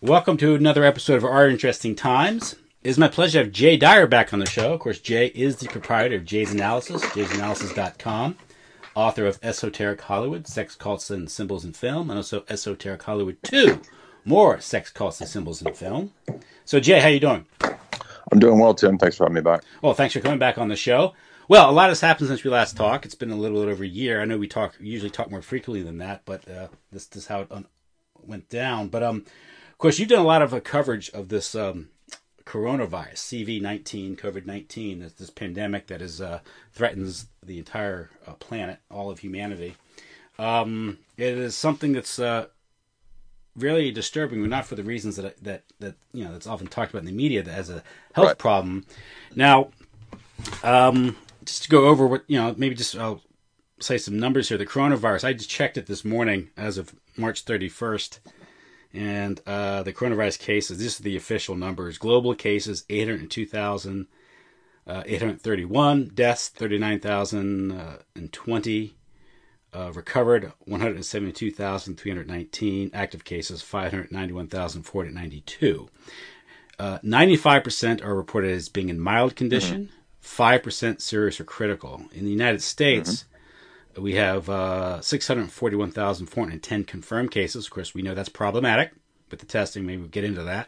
Welcome to another episode of Our Interesting Times. It is my pleasure to have Jay Dyer back on the show. Of course, Jay is the proprietor of Jay's Analysis, jaysanalysis.com, author of Esoteric Hollywood, Sex, Cults, and Symbols in Film, and also Esoteric Hollywood 2, more Sex, Cults, and Symbols in Film. So, Jay, how you doing? I'm doing well, Tim. Thanks for having me back. Well, thanks for coming back on the show. Well, a lot has happened since we last talked. It's been a little bit over a year. I know we usually talk more frequently than that, but this is how it went down. But of course, you've done a lot of coverage of this coronavirus, CV-19, COVID-19, this pandemic that threatens the entire planet, all of humanity. It is something that's really disturbing, not for the reasons that that's often talked about in the media as a health problem. Now, just to go over what I'll say some numbers here. The coronavirus, I just checked it this morning as of March 31st. And the coronavirus cases, this is the official numbers. Global cases, 802,831. Deaths, 39,020. Recovered, 172,319. Active cases, 591,492. 95% are reported as being in mild condition. 5% serious or critical. In the United States, we have 641,410 confirmed cases. Of course, we know that's problematic with the testing. Maybe we'll get into that.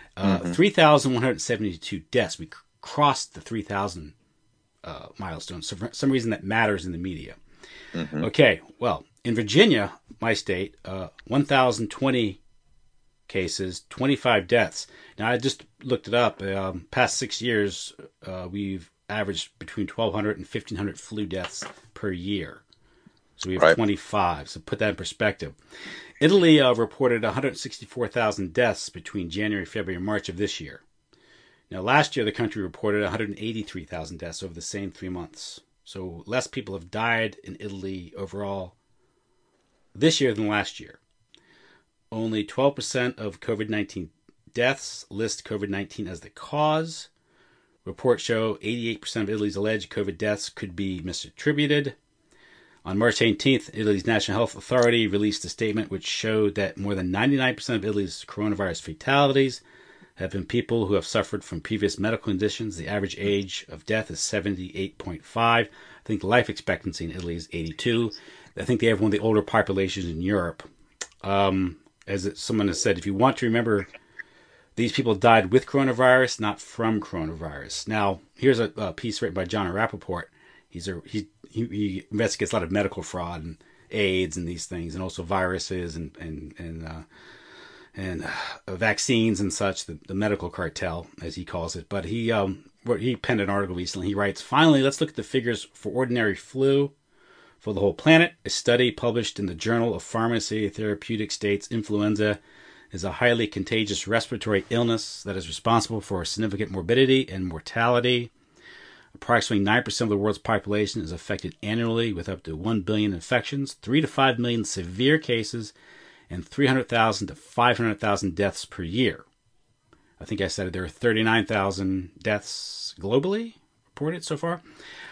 3,172 deaths. We crossed the 3,000 milestone. So for some reason that matters in the media. Okay, well, in Virginia, my state, 1,020 cases, 25 deaths. Now, I just looked it up. Past 6 years, we've averaged between 1,200 and 1,500 flu deaths per year. So we have 25. So put that in perspective. Italy reported 164,000 deaths between January, February, and March of this year. Now, last year, the country reported 183,000 deaths over the same 3 months. So less people have died in Italy overall this year than last year. Only 12% of COVID-19 deaths list COVID-19 as the cause. Reports show 88% of Italy's alleged COVID deaths could be misattributed. On March 18th, Italy's National Health Authority released a statement which showed that more than 99% of Italy's coronavirus fatalities have been people who have suffered from previous medical conditions. The average age of death is 78.5. I think the life expectancy in Italy is 82. I think they have one of the older populations in Europe. Someone has said, if you want to remember, these people died with coronavirus, not from coronavirus. Now, here's a piece written by John Rappaport. He investigates a lot of medical fraud and AIDS and these things, and also viruses and vaccines and such, the medical cartel, as he calls it. But he penned an article recently. He writes, finally, let's look at the figures for ordinary flu for the whole planet. A study published in the Journal of Pharmacy Therapeutic states influenza is a highly contagious respiratory illness that is responsible for significant morbidity and mortality. Approximately 9% of the world's population is affected annually with up to 1 billion infections, 3 to 5 million severe cases, and 300,000 to 500,000 deaths per year. I think I said there are 39,000 deaths globally reported so far.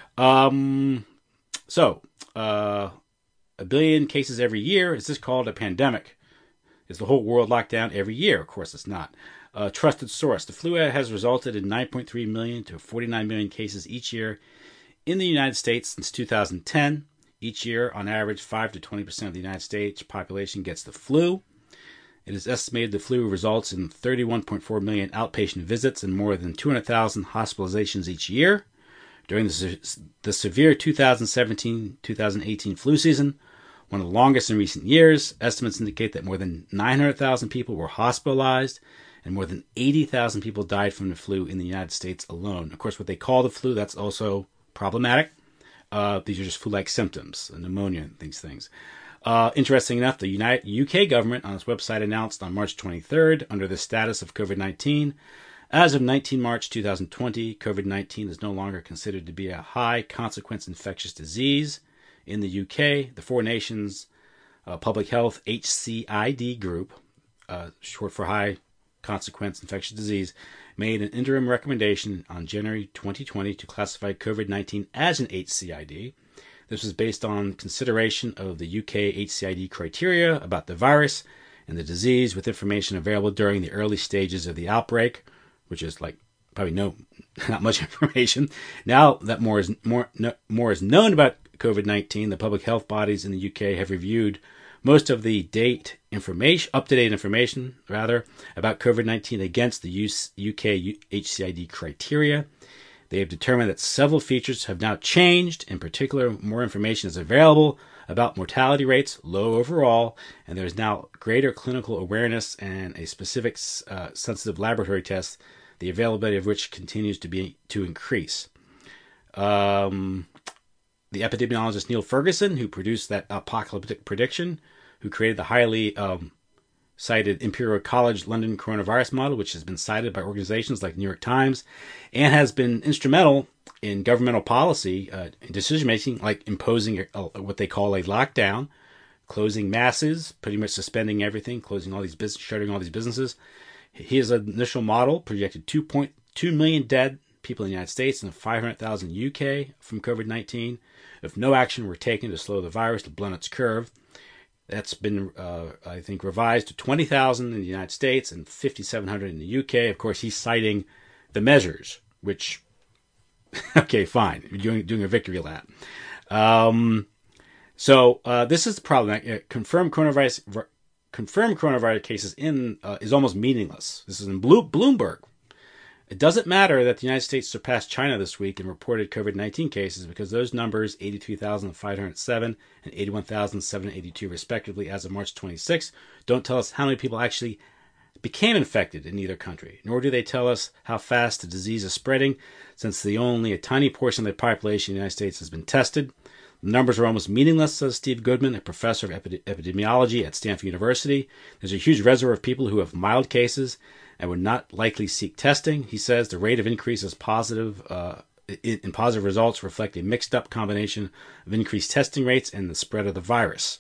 So, a billion cases every year. Is this called a pandemic? Is the whole world locked down every year? Of course it's not. Trusted source. The flu has resulted in 9.3 million to 49 million cases each year in the United States since 2010. Each year, on average, 5 to 20% of the United States population gets the flu. It is estimated the flu results in 31.4 million outpatient visits and more than 200,000 hospitalizations each year. During the severe 2017-2018 flu season, one of the longest in recent years, estimates indicate that more than 900,000 people were hospitalized and more than 80,000 people died from the flu in the United States alone. Of course, what they call the flu, that's also problematic. These are just flu-like symptoms, pneumonia and these things. Interesting enough, the UK government on its website announced on March 23rd, under the status of COVID-19, as of 19 March 2020, COVID-19 is no longer considered to be a high-consequence infectious disease. In the UK, the Four Nations Public Health HCID group, short for High Consequence Infectious Disease, made an interim recommendation on January 2020 to classify COVID-19 as an HCID. This was based on consideration of the UK HCID criteria about the virus and the disease with information available during the early stages of the outbreak, which is like probably not much information. Now that more is known about COVID-19, the public health bodies in the UK have reviewed most of the up-to-date information about COVID-19 against the UK HCID criteria. They have determined that several features have now changed. In particular, more information is available about mortality rates, low overall, and there is now greater clinical awareness and a specific sensitive laboratory test, the availability of which continues to increase. The epidemiologist Neil Ferguson, who produced that apocalyptic prediction, who created the highly cited Imperial College London coronavirus model, which has been cited by organizations like New York Times, and has been instrumental in governmental policy in decision-making, like imposing what they call a lockdown, closing masses, pretty much suspending everything, shutting all these businesses. His initial model projected 2.2 million dead people in the United States and 500,000 UK from COVID-19 if no action were taken to slow the virus to blunt its curve. That's been, I think, revised to 20,000 in the United States and 5,700 in the UK. Of course, he's citing the measures, which, okay, fine, you're doing a victory lap. So this is the problem. Confirmed coronavirus cases is almost meaningless. This is in Bloomberg. It doesn't matter that the United States surpassed China this week in reported COVID-19 cases because those numbers, 83,507 and 81,782 respectively as of March 26, don't tell us how many people actually became infected in either country, nor do they tell us how fast the disease is spreading, since only a tiny portion of the population in the United States has been tested. The numbers are almost meaningless, says Steve Goodman, a professor of epidemiology at Stanford University. There's a huge reservoir of people who have mild cases and would not likely seek testing. He says the rate of increase is positive. In positive results reflect a mixed-up combination of increased testing rates and the spread of the virus.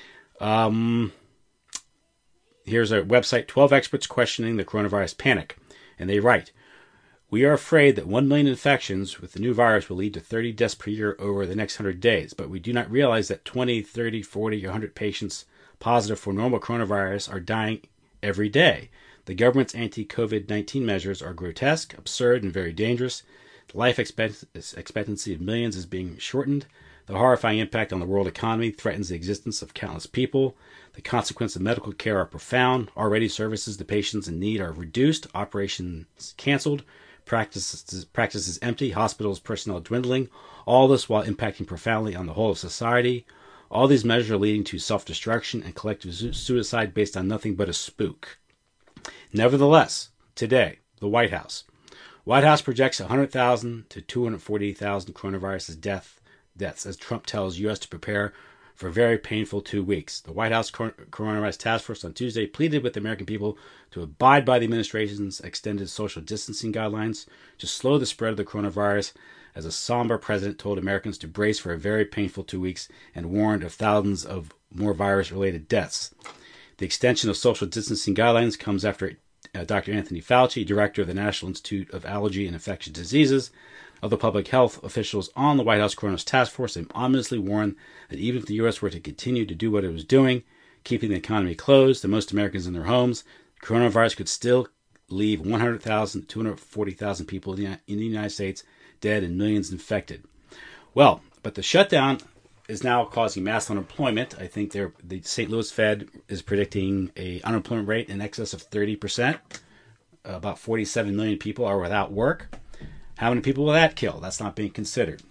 Here's a website, 12 experts questioning the coronavirus panic. And they write, "We are afraid that 1 million infections with the new virus will lead to 30 deaths per year over the next 100 days, but we do not realize that 20, 30, 40, or 100 patients positive for normal coronavirus are dying every day. The government's anti-COVID-19 measures are grotesque, absurd, and very dangerous. The life expectancy of millions is being shortened. The horrifying impact on the world economy threatens the existence of countless people. The consequences of medical care are profound. Already services to patients in need are reduced, operations canceled, practices empty, hospitals personnel dwindling. All this while impacting profoundly on the whole of society. All these measures are leading to self-destruction and collective suicide based on nothing but a spook." Nevertheless, today, the White House projects 100,000 to 240,000 coronavirus deaths as Trump tells U.S. to prepare for a very painful 2 weeks. The White House Coronavirus Task Force on Tuesday pleaded with the American people to abide by the administration's extended social distancing guidelines to slow the spread of the coronavirus, as a somber president told Americans to brace for a very painful 2 weeks and warned of thousands of more virus-related deaths. The extension of social distancing guidelines comes after Dr. Anthony Fauci, director of the National Institute of Allergy and Infectious Diseases, other public health officials on the White House Coronavirus Task Force have ominously warned that even if the U.S. were to continue to do what it was doing, keeping the economy closed and most Americans in their homes, coronavirus could still leave 100,000 to 240,000 people in the United States dead and millions infected. Well, but the shutdown is now causing mass unemployment. I think the St. Louis Fed is predicting an unemployment rate in excess of 30%. About 47 million people are without work. How many people will that kill? That's not being considered.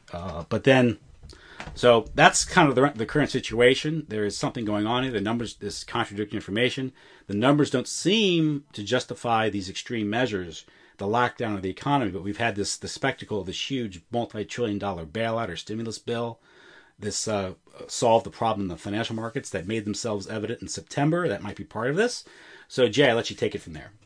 So that's kind of the current situation. There is something going on here. The numbers, this contradicting information. The numbers don't seem to justify these extreme measures, the lockdown of the economy. But we've had the spectacle of this huge multi-trillion-dollar bailout or stimulus bill. This solved the problem in the financial markets that made themselves evident in September. That might be part of this. So, Jay, I'll let you take it from there.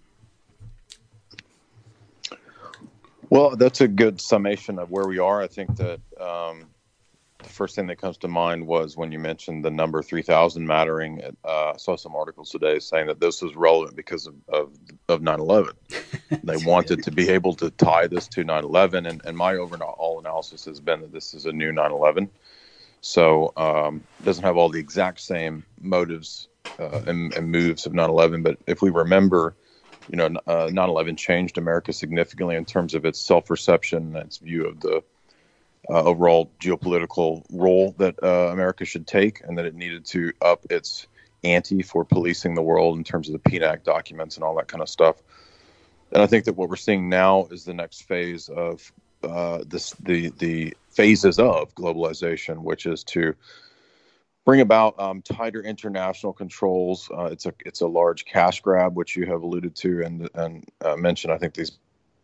Well, that's a good summation of where we are. I think that the first thing that comes to mind was when you mentioned the number 3,000 mattering. I saw some articles today saying that this was relevant because of 9/11. They wanted to be able to tie this to 9/11, and my overall analysis has been that this is a new 9/11. So doesn't have all the exact same motives and moves of 9/11. But if we remember, 9/11 changed America significantly in terms of its self-perception, its view of the overall geopolitical role that America should take, and that it needed to up its ante for policing the world in terms of the PNAC documents and all that kind of stuff. And I think that what we're seeing now is the next phase of the phases of globalization, which is to bring about tighter international controls. It's a large cash grab, which you have alluded to and mentioned. I think these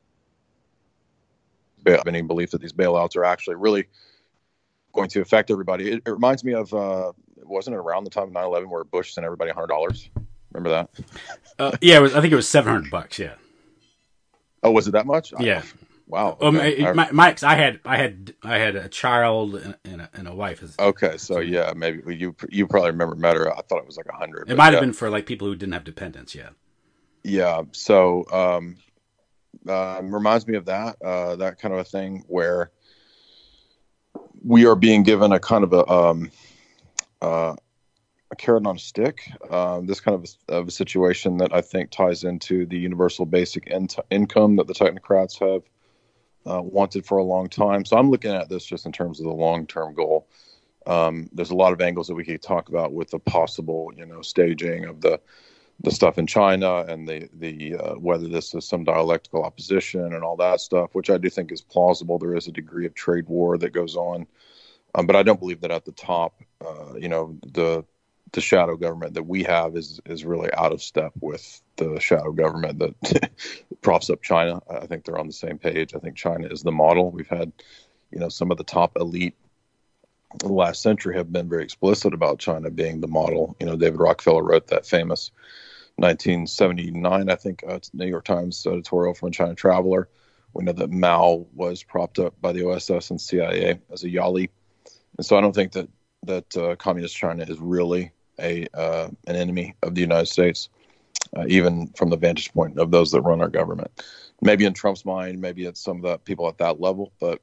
any belief that these bailouts are actually really going to affect everybody. It reminds me of wasn't it around the time of 9/11 where Bush sent everybody $100? Remember that? Yeah, I think it was $700. Yeah. Oh, was it that much? Yeah. Wow. Okay. Mike's. I had a child and a wife. Okay, so yeah, maybe you probably remember better. I thought it was like 100. It might have been for like people who didn't have dependents yet. Yeah. So reminds me of that kind of a thing where we are being given a kind of a carrot on a stick. This kind of a situation that I think ties into the universal basic income that the technocrats have wanted for a long time. So I'm looking at this just in terms of the long-term goal. There's a lot of angles that we could talk about with the possible, staging of the stuff in China and the whether this is some dialectical opposition and all that stuff, which I do think is plausible. There is a degree of trade war that goes on, but I don't believe that at the top, the shadow government that we have is really out of step with the shadow government that props up China. I think they're on the same page. I think China is the model. We've had, some of the top elite in the last century have been very explicit about China being the model. David Rockefeller wrote that famous 1979, I think, New York Times editorial from China Traveler. We know that Mao was propped up by the OSS and CIA as a Yali. And so I don't think that communist China is really an enemy of the United States, even from the vantage point of those that run our government. Maybe in Trump's mind, maybe it's some of the people at that level, but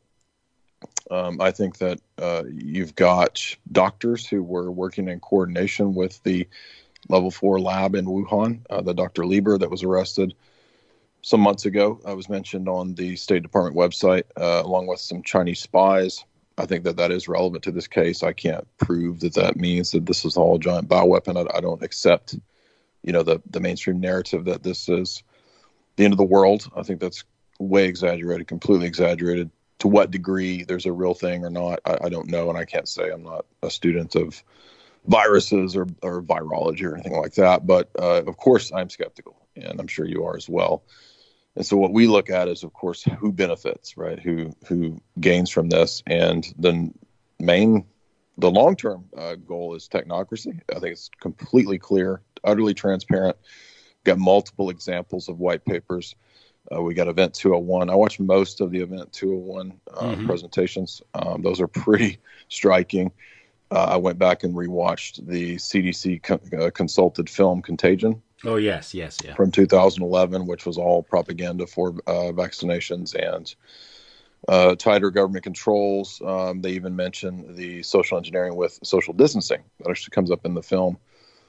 I think that you've got doctors who were working in coordination with the Level 4 lab in Wuhan, the Dr. Lieber that was arrested some months ago. Was mentioned on the State Department website, along with some Chinese spies. I think that is relevant to this case. I can't prove that means that this is all a giant bioweapon. I don't accept, the mainstream narrative that this is the end of the world. I think that's way exaggerated, completely exaggerated. To what degree there's a real thing or not, I don't know, and I can't say. I'm not a student of viruses or virology or anything like that. But of course, I'm skeptical, and I'm sure you are as well. And so what we look at is, of course, who benefits, right? Who gains from this? And the long-term goal is technocracy. I think it's completely clear, utterly transparent. Got multiple examples of white papers. We got Event 201. I watched most of the Event 201 presentations. Those are pretty striking. I went back and rewatched the CDC consulted film Contagion. Oh, yes, yeah. From 2011, which was all propaganda for vaccinations and tighter government controls. They even mention the social engineering with social distancing. That actually comes up in the film.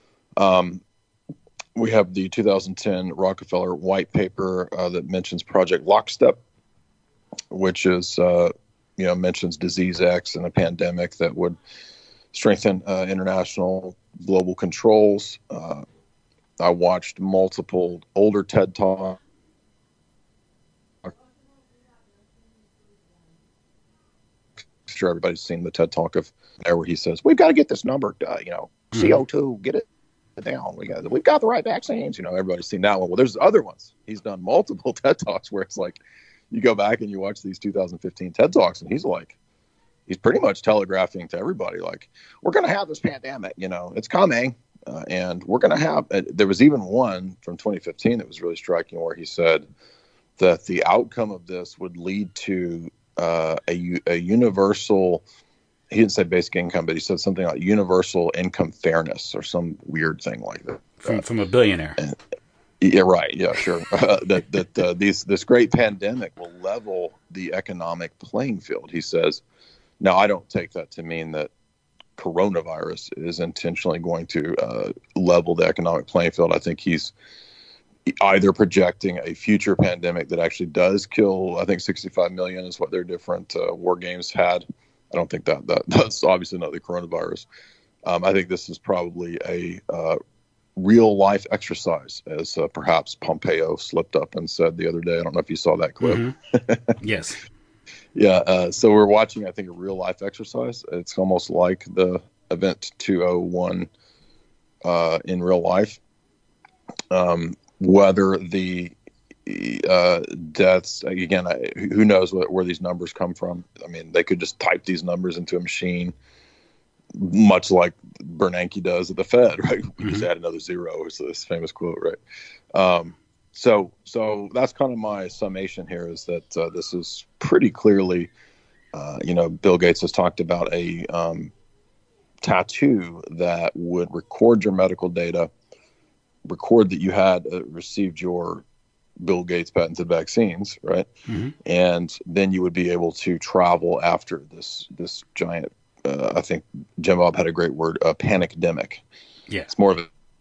We have the 2010 Rockefeller white paper that mentions Project Lockstep, which is, mentions Disease X and a pandemic that would strengthen international global controls. I watched multiple older TED Talks. Sure, everybody's seen the TED Talk of where he says, "We've got to get this number, CO2, get it down. We've got the right vaccines." Everybody's seen that one. Well, there's other ones. He's done multiple TED Talks where it's like, you go back and you watch these 2015 TED Talks, and he's pretty much telegraphing to everybody, like, we're going to have this pandemic, it's coming. And we're going to have, there was even one from 2015 that was really striking where he said that the outcome of this would lead to a universal, he didn't say basic income, but he said something like universal income fairness or some weird thing like that. From a billionaire. Yeah, right. Yeah, sure. This great pandemic will level the economic playing field, he says. Now, I don't take that to mean that coronavirus is intentionally going to level the economic playing field. I think he's either projecting a future pandemic that actually does kill, I think 65 million is what their different war games had. I don't think that's obviously not the coronavirus. I think this is probably a real life exercise, as perhaps Pompeo slipped up and said the other day. I don't know if you saw that clip. Mm-hmm. Yes. Yeah. So we're watching, I think, a real life exercise. It's almost like the event 201 in real life. Whether the deaths, again, who knows where these numbers come from. I mean, they could just type these numbers into a machine, much like Bernanke does at the Fed, right? We just add another zero, is this famous quote, right? So that's kind of my summation here, is that this is pretty clearly, Bill Gates has talked about a tattoo that would record your medical data, record that you had received your Bill Gates patented vaccines, right? Mm-hmm. And then you would be able to travel after this giant, I think Jim Bob had a great word, panicdemic. Yeah. It's more of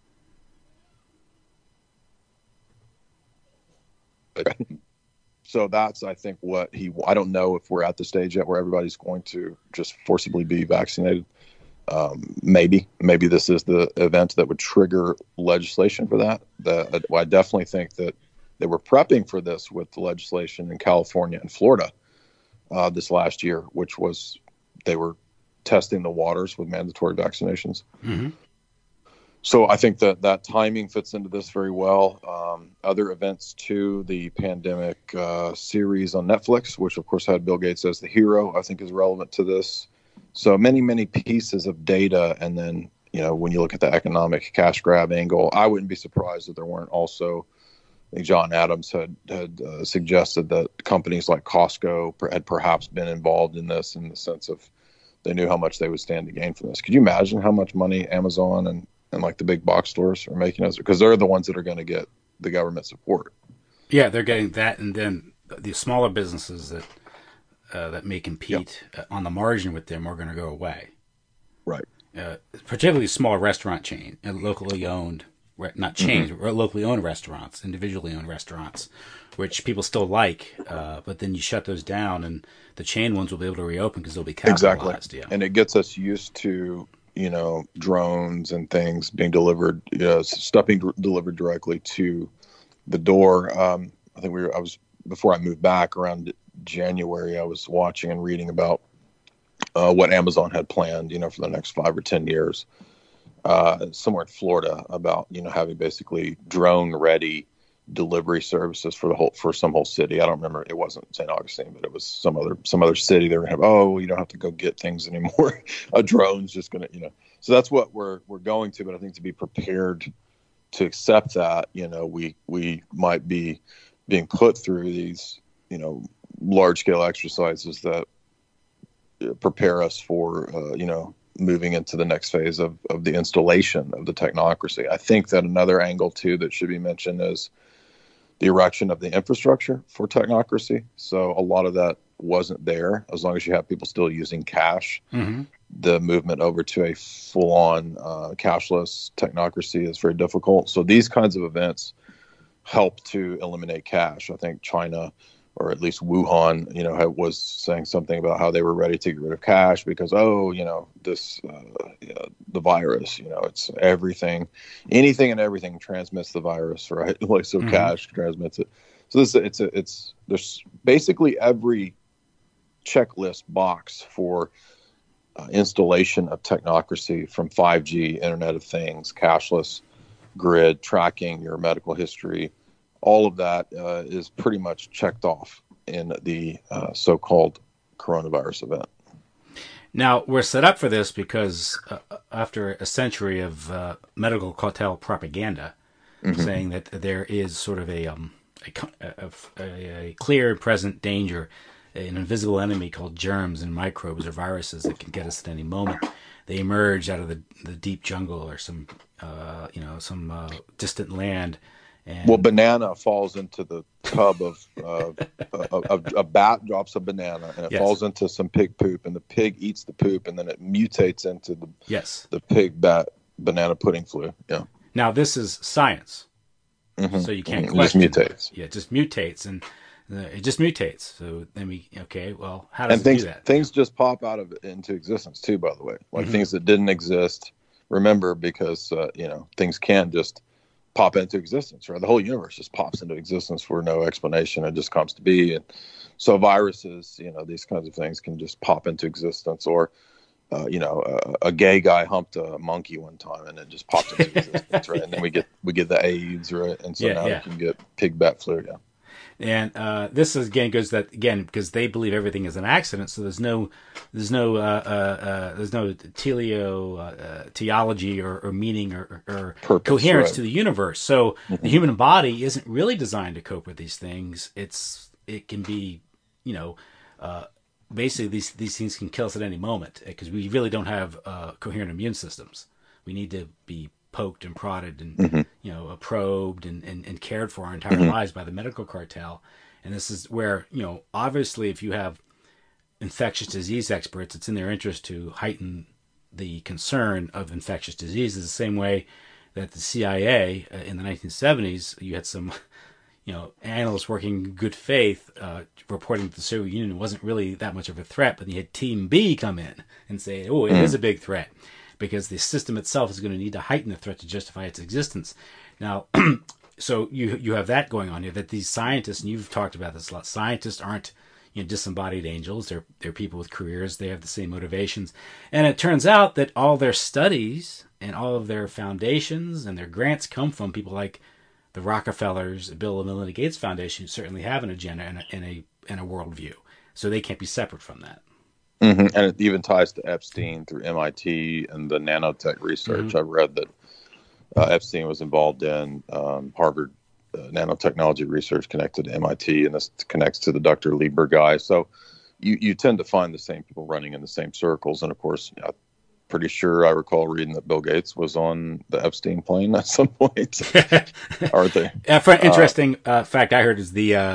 a... So that's, I think, what I don't know if we're at the stage yet where everybody's going to just forcibly be vaccinated. Maybe this is the event that would trigger legislation for that. I definitely think that they were prepping for this with the legislation in California and Florida this last year, which was they were testing the waters with mandatory vaccinations. Mm-hmm. So I think that timing fits into this very well. Other events too, the pandemic series on Netflix, which of course had Bill Gates as the hero, I think is relevant to this. So many pieces of data, and then when you look at the economic cash grab angle, I wouldn't be surprised if there weren't also. I think John Adams had suggested that companies like Costco had perhaps been involved in this, in the sense of they knew how much they would stand to gain from this. Could you imagine how much money Amazon and like the big box stores are making us? Because they're the ones that are going to get the government support. Yeah, they're getting that, and then the smaller businesses that may compete on the margin with them are going to go away. Right. Particularly small restaurant chain, locally owned, not chains, mm-hmm. locally owned restaurants, individually owned restaurants, which people still like, but then you shut those down, and the chain ones will be able to reopen because they'll be capitalized. Exactly. Yeah. And it gets us used to drones and things being delivered, stuff being delivered directly to the door. I think before I moved back around January, I was watching and reading about what Amazon had planned, for the next 5 or 10 years, somewhere in Florida, about having basically drone ready delivery services for some whole city. I don't remember. It wasn't St. Augustine, but it was some other city. They were going to have, you don't have to go get things anymore. A drone's just going to, So that's what we're going to. But I think to be prepared to accept that, we might be being put through these, large scale exercises that prepare us for, moving into the next phase of the installation of the technocracy. I think that another angle too that should be mentioned is the erection of the infrastructure for technocracy. So a lot of that wasn't there. As long as you have people still using cash, mm-hmm. the movement over to a full-on cashless technocracy is very difficult. So these kinds of events help to eliminate cash. I think China, or at least Wuhan, was saying something about how they were ready to get rid of cash because, this, the virus, it's everything, anything and everything transmits the virus, right? Like, so mm-hmm. cash transmits it. So there's basically every checklist box for installation of technocracy, from 5G, Internet of Things, cashless grid, tracking your medical history. All of that is pretty much checked off in the so-called coronavirus event. Now, we're set up for this because after a century of medical cartel propaganda, mm-hmm. saying that there is sort of a clear and present danger, an invisible enemy called germs and microbes or viruses that can get us at any moment. They emerge out of the deep jungle or some distant land. Well, banana falls into the cub of a bat drops a banana and it Yes. falls into some pig poop, and the pig eats the poop, and then it mutates into Yes. the pig bat banana pudding flu. Yeah. Now this is science, so you can't It just question. mutates. Yeah, it just mutates, and it just mutates. So then well, how does it do that? Things just pop out of it into existence too. By the way, like things that didn't exist. Remember, because things can just pop into existence, right? The whole universe just pops into existence for no explanation. It just comes to be. And so viruses, these kinds of things can just pop into existence. Or, a gay guy humped a monkey one time and it just popped into existence, right? And then we get the AIDS, right? And so now we can get pig bat flu, yeah. And this is, again goes that again because they believe everything is an accident. So there's no teleology or meaning or Purpose, coherence right. to the universe. So the human body isn't really designed to cope with these things. It can be, basically these things can kill us at any moment because we really don't have coherent immune systems. We need to be poked and prodded and probed and cared for our entire lives by the medical cartel. And this is where obviously if you have infectious disease experts, it's in their interest to heighten the concern of infectious diseases the same way that the CIA in the 1970s, you had some analysts working in good faith reporting that the Soviet Union wasn't really that much of a threat, but you had Team B come in and say, oh, it is a big threat, because the system itself is going to need to heighten the threat to justify its existence. Now, so you have that going on here, that these scientists, and you've talked about this a lot, scientists aren't disembodied angels. They're people with careers. They have the same motivations. And it turns out that all their studies and all of their foundations and their grants come from people like the Rockefellers, Bill and Melinda Gates Foundation, who certainly have an agenda and a worldview. So they can't be separate from that. And it even ties to Epstein through MIT and the nanotech research. I've read that Epstein was involved in Harvard nanotechnology research connected to MIT, and this connects to the Dr. Lieber guy. So you tend to find the same people running in the same circles. And of course, I'm pretty sure I recall reading that Bill Gates was on the Epstein plane at some point. Aren't they? Interesting fact I heard is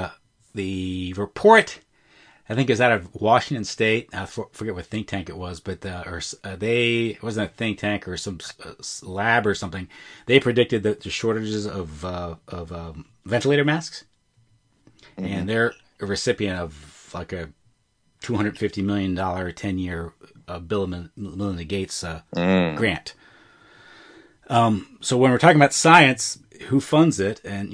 the report, I think, is out of Washington State. I forget what think tank it was, but it wasn't a think tank or some lab or something. They predicted that the shortages of ventilator masks, and they're a recipient of like a $250 million 10-year Bill and Melinda Gates grant. So when we're talking about science, who funds it, and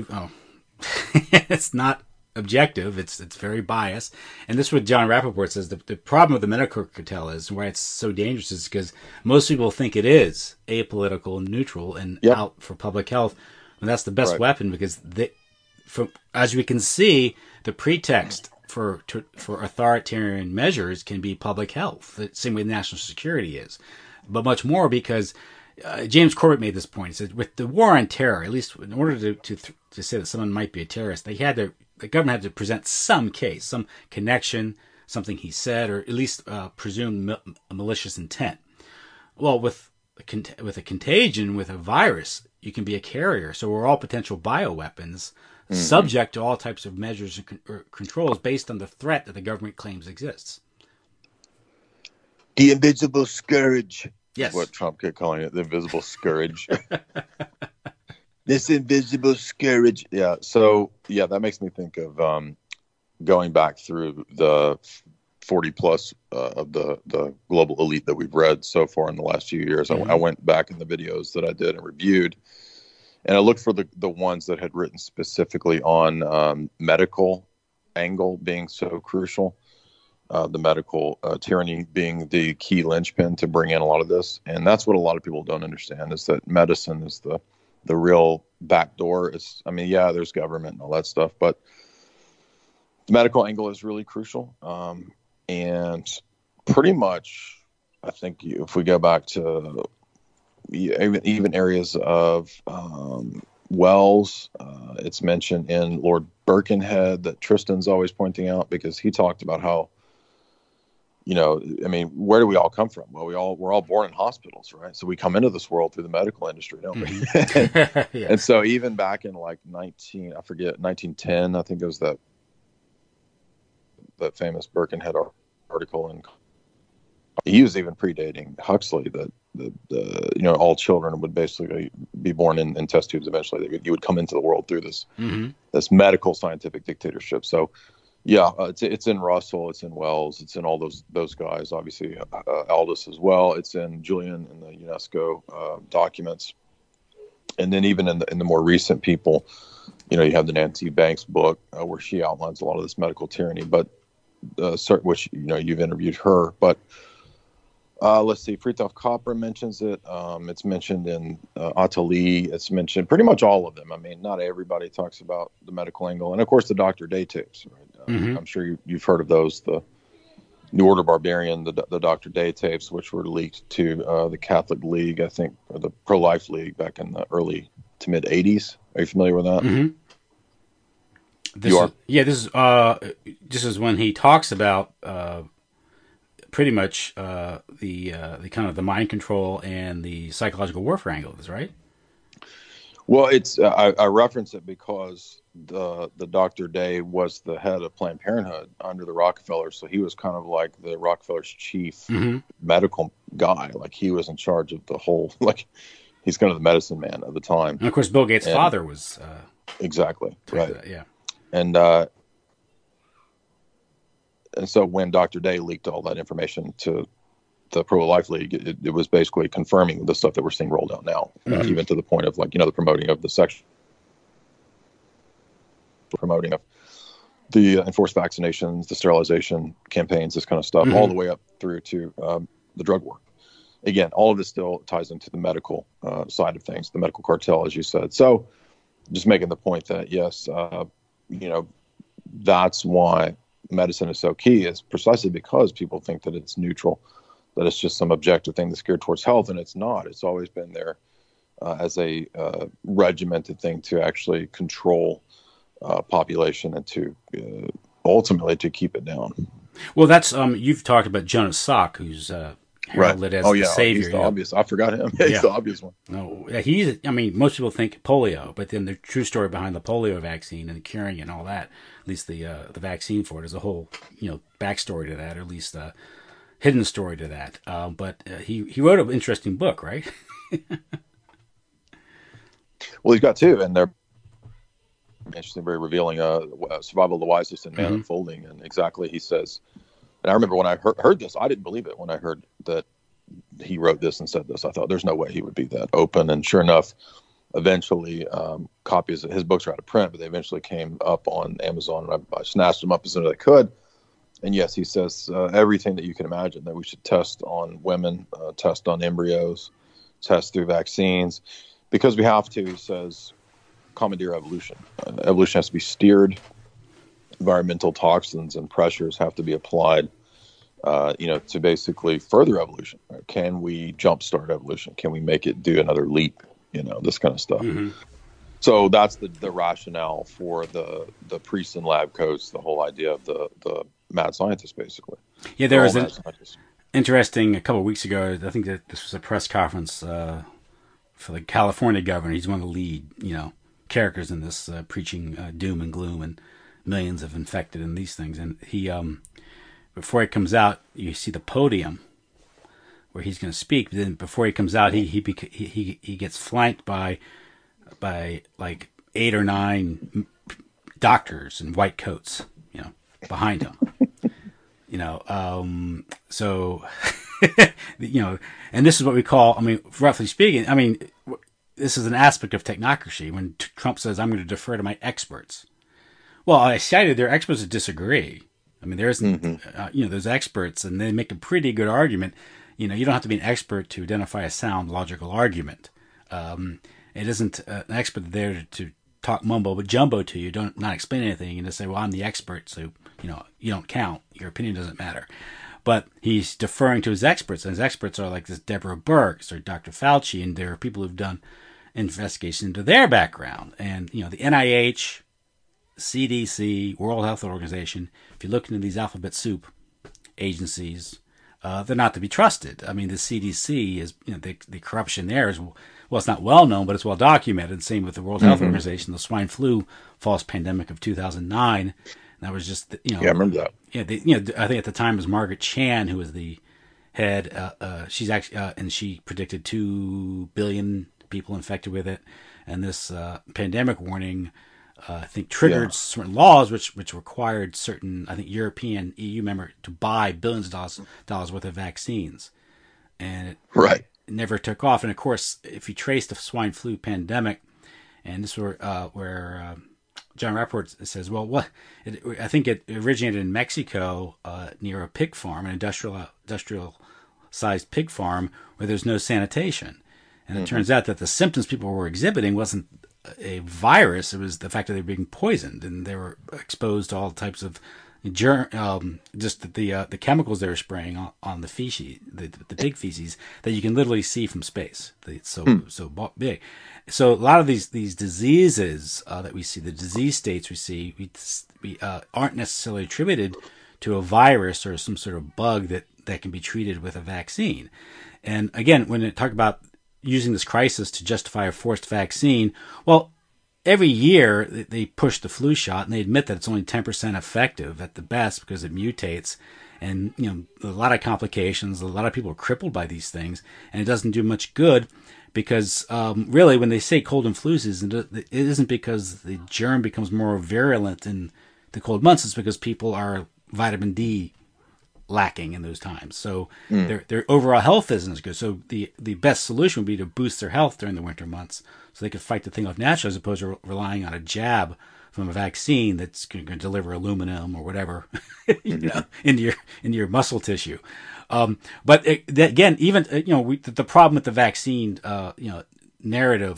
it's not objective, it's very biased. And this is what John Rappaport says, the problem with the medical cartel is, why it's so dangerous, is because most people think it is apolitical and neutral and out for public health, and that's the best weapon, because as we can see, the pretext for authoritarian measures can be public health, the same way national security is, but much more because James Corbett made this point. He said, with the war on terror, at least in order to say that someone might be a terrorist, the government had to present some case, some connection, something he said, or at least presumed malicious intent. Well, with a contagion, with a virus, you can be a carrier. So we're all potential bioweapons, subject to all types of measures or controls based on the threat that the government claims exists. The invisible scourge. Yes. What Trump kept calling it, the invisible scourge. This invisible scourge. Yeah. So, that makes me think of going back through the 40 plus of the global elite that we've read so far in the last few years. I went back in the videos that I did and reviewed, and I looked for the ones that had written specifically on medical angle being so crucial. The medical tyranny being the key linchpin to bring in a lot of this. And that's what a lot of people don't understand, is that medicine is the real back door. There's government and all that stuff, but the medical angle is really crucial. And pretty much, I think if we go back to even areas of wells, it's mentioned in Lord Birkenhead that Tristan's always pointing out, because he talked about how I mean, where do we all come from? Well, we're all born in hospitals, right? So we come into this world through the medical industry, don't we? Mm-hmm. And Yes. so even back in like 1910, I think it was that famous Birkenhead article, and he was even predating Huxley, that all children would basically be born in test tubes eventually. You would come into the world through Mm-hmm. this medical scientific dictatorship. So yeah, it's in Russell, it's in Wells, it's in all those guys. Obviously, Aldous as well. It's in Julian in the UNESCO documents, and then even in the more recent people, you have the Nancy Banks book where she outlines a lot of this medical tyranny. But which you've interviewed her, but let's see, Fritjof Capra mentions it. It's mentioned in Attali. It's mentioned pretty much all of them. I mean, not everybody talks about the medical angle, and of course the Dr. Day tapes. Right? Mm-hmm. I'm sure you've heard of those. The New Order Barbarian, the Dr. Day tapes, which were leaked to the Catholic League, I think, or the Pro-Life League back in the early to mid '80s. Are you familiar with that? Mm-hmm. You are? This is when he talks about pretty much the kind of the mind control and the psychological warfare angle of this, right? Well, it's I reference it because the Dr. Day was the head of Planned Parenthood under the Rockefellers, so he was kind of like the Rockefellers' chief Mm-hmm. medical guy. Like he was in charge of the whole. Like he's kind of the medicine man of the time. And of course, Bill Gates' And father was exactly right. that, yeah. And so when Dr. Day leaked all that information to the Pro-Life League, it was basically confirming the stuff that we're seeing rolled out now, Mm-hmm. even to the point of the promoting of the sexual, promoting of the enforced vaccinations, the sterilization campaigns, this kind of stuff, all Mm-hmm. the way up through to the drug war. Again, all of this still ties into the medical side of things, the medical cartel, as you said. So just making the point that, yes, that's why medicine is so key, is precisely because people think that it's neutral, that it's just some objective thing that's geared towards health, and it's not. It's always been there as a regimented thing to actually control population and to ultimately to keep it down. Well, that's you've talked about Jonas Salk, who's Right. heralded as Oh the yeah, savior. he's the obvious. I forgot him. He's Yeah. the obvious one. No, he's. I mean, most people think polio, but then the true story behind the polio vaccine and the curing and all that, at least the vaccine for it, is a whole backstory to that, or at least a hidden story to that. But he wrote an interesting book, right? Well, he's got two, and they're interesting, very revealing. Survival of the Wisest and Man Mm-hmm. Unfolding, and exactly he says. And I remember when I heard this, I didn't believe it when I heard that he wrote this and said this. I thought there's no way he would be that open. And sure enough, eventually copies of his books are out of print, but they eventually came up on Amazon, and I snatched them up as soon as I could. And yes, he says everything that you can imagine, that we should test on women, test on embryos, test through vaccines, because we have to. He says, commandeer evolution. Evolution has to be steered. Environmental toxins and pressures have to be applied, to basically further evolution. Right? Can we jumpstart evolution? Can we make it do another leap? This kind of stuff. Mm-hmm. So that's the rationale for the priests and lab coats, the whole idea of the mad scientist, basically. Yeah, there was They're all an mad scientists. interesting a couple of weeks ago. I think that this was a press conference for the California governor. He's one of the lead, characters in this, preaching doom and gloom and millions of infected and these things. And he, before he comes out, you see the podium where he's going to speak. But then before he comes out, he gets flanked by like 8 or 9 doctors in white coats, behind him. So, and this is what we call, I mean, roughly speaking, I mean, this is an aspect of technocracy when Trump says, I'm going to defer to my experts. Well, I cited their experts that disagree. I mean, there isn't, there's experts and they make a pretty good argument. You don't have to be an expert to identify a sound logical argument. It isn't an expert there to talk mumbo jumbo to you, not explain anything, and just say, well, I'm the expert, so, you don't count. Your opinion doesn't matter. But he's deferring to his experts, and his experts are like this Deborah Birx or Dr. Fauci, and there are people who've done investigation into their background. And, the NIH, CDC, World Health Organization, if you look into these alphabet soup, agencies, they're not to be trusted. I mean, the CDC is, the corruption there is, well, it's not well known, but it's well documented. Same with the World Health Organization, the swine flu false pandemic of 2009. That was just, Yeah, I remember that. Yeah, I think at the time it was Margaret Chan who was the head. She's actually, and she predicted 2 billion people infected with it. And this pandemic warning, I think, triggered certain laws which required certain, I think, European EU member to buy billions of dollars worth of vaccines, and it never took off. And of course, if you trace the swine flu pandemic, and this is where John Rappaport says, well, I think it originated in Mexico near a pig farm, an industrial sized pig farm where there's no sanitation. And it turns out that the symptoms people were exhibiting wasn't a virus; it was the fact that they were being poisoned and they were exposed to all types of just the chemicals they were spraying on the feces, the pig feces that you can literally see from space. It's so big. So a lot of these diseases that we see, the disease states we see, we aren't necessarily attributed to a virus or some sort of bug that can be treated with a vaccine. And again, when they talk about using this crisis to justify a forced vaccine, well, every year they push the flu shot and they admit that it's only 10% effective at the best because it mutates, and a lot of complications. A lot of people are crippled by these things, and it doesn't do much good because really, when they say cold and flu season, it isn't because the germ becomes more virulent in the cold months. It's because people are vitamin D lacking in those times. So their overall health isn't as good. So the best solution would be to boost their health during the winter months so they could fight the thing off naturally, as opposed to relying on a jab from a vaccine that's going to deliver aluminum or whatever into your muscle tissue. But again, even the problem with the vaccine narrative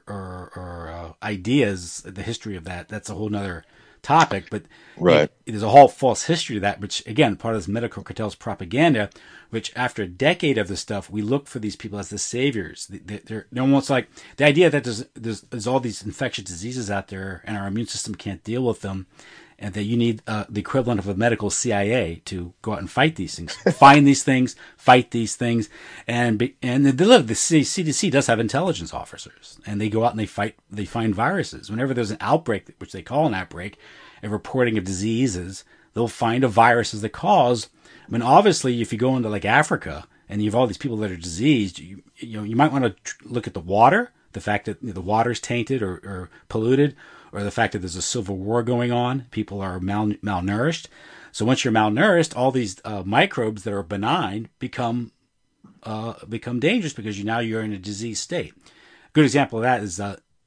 or ideas, the history of that's a whole nother topic, but there's a whole false history to that, which again, part of this medical cartel's propaganda, which after a decade of this stuff, we look for these people as the saviors. They're almost like the idea that there's all these infectious diseases out there and our immune system can't deal with them, and that you need the equivalent of a medical CIA to go out and fight these things, find these things, fight these things, and the CDC does have intelligence officers, and they go out and they find viruses. Whenever there's an outbreak, which they call an outbreak, a reporting of diseases, they'll find a virus as the cause. I mean, obviously, if you go into like Africa and you have all these people that are diseased, you might want to look at the water, the fact that the water's tainted or polluted, or the fact that there's a civil war going on. People are malnourished. So once you're malnourished, all these microbes that are benign become dangerous because you're in a disease state. A good example of that is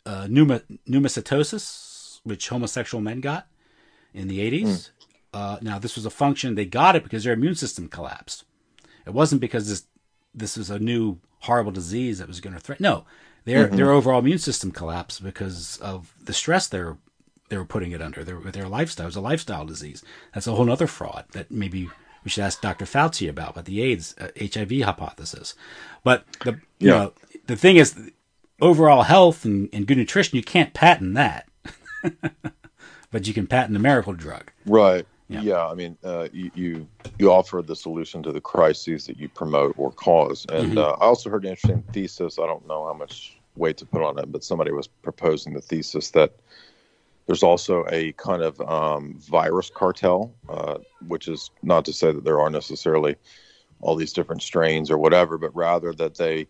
pneumocetosis, which homosexual men got in the 80s. Now, this was a function. They got it because their immune system collapsed. It wasn't because this was a new horrible disease that was going to threaten. No, their overall immune system collapsed because of the stress they were putting it under. Their lifestyle. It was a lifestyle disease. That's a whole other fraud that maybe we should ask Dr. Fauci about the AIDS, HIV hypothesis. But the thing is, overall health and good nutrition, you can't patent that. But you can patent a miracle drug. Right. Yeah. I mean, you offer the solution to the crises that you promote or cause. And I also heard an interesting thesis. I don't know how much weight to put on it, but somebody was proposing the thesis that there's also a kind of virus cartel, which is not to say that there are necessarily all these different strains or whatever, but rather that they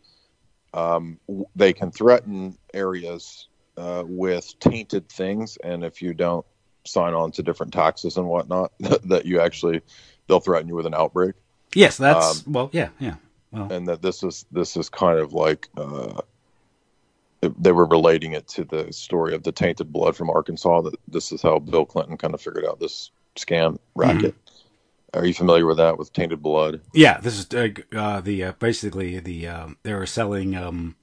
can threaten areas with tainted things, and if you don't sign on to different taxes and whatnot, that they'll threaten you with an outbreak. Yes, that's yeah. Well, and that this is kind of like they were relating it to the story of the tainted blood from Arkansas. That this is how Bill Clinton kind of figured out this scam racket. Are you familiar with that, with tainted blood? Yeah, this is basically they were selling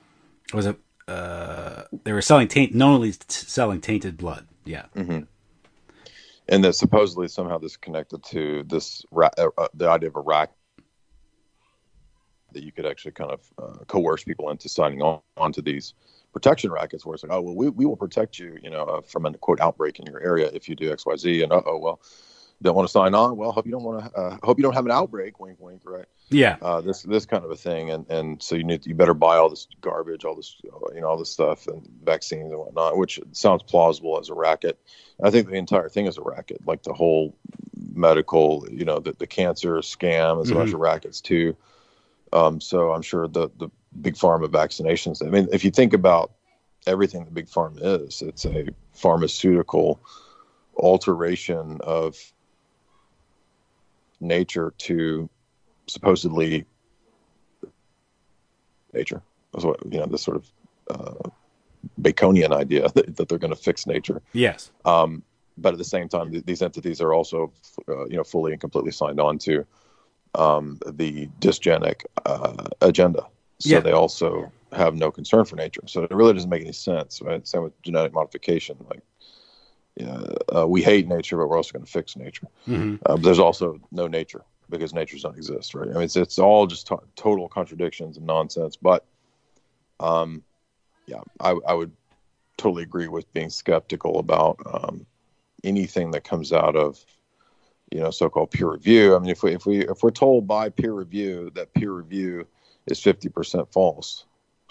they were selling selling tainted blood. Yeah. And that supposedly somehow this connected to this the idea of a racket that you could actually kind of coerce people into signing on to these protection rackets, where it's like, oh well, we will protect you, from a quote outbreak in your area if you do X, Y, Z, and don't want to sign on. Well, hope you don't want to. Hope you don't have an outbreak. Wink, wink. Right. Yeah. This kind of a thing, and so you better buy all this garbage, all this all this stuff and vaccines and whatnot, which sounds plausible as a racket. I think the entire thing is a racket, like the whole medical, the cancer scam is a bunch of rackets too. So I'm sure the big pharma vaccinations. I mean, if you think about everything that big pharma is, it's a pharmaceutical alteration of nature to supposedly nature. That's what this sort of Baconian idea that they're going to fix nature. Yes. But at the same time, these entities are also fully and completely signed on to the dysgenic agenda. So they also have no concern for nature. So it really doesn't make any sense, right? Same with genetic modification. Like, we hate nature, but we're also going to fix nature. But there's also no nature because nature doesn't exist, right? I mean, it's all just total contradictions and nonsense. But I would totally agree with being skeptical about anything that comes out of so-called peer review. I mean, if we're told by peer review that peer review is 50% false,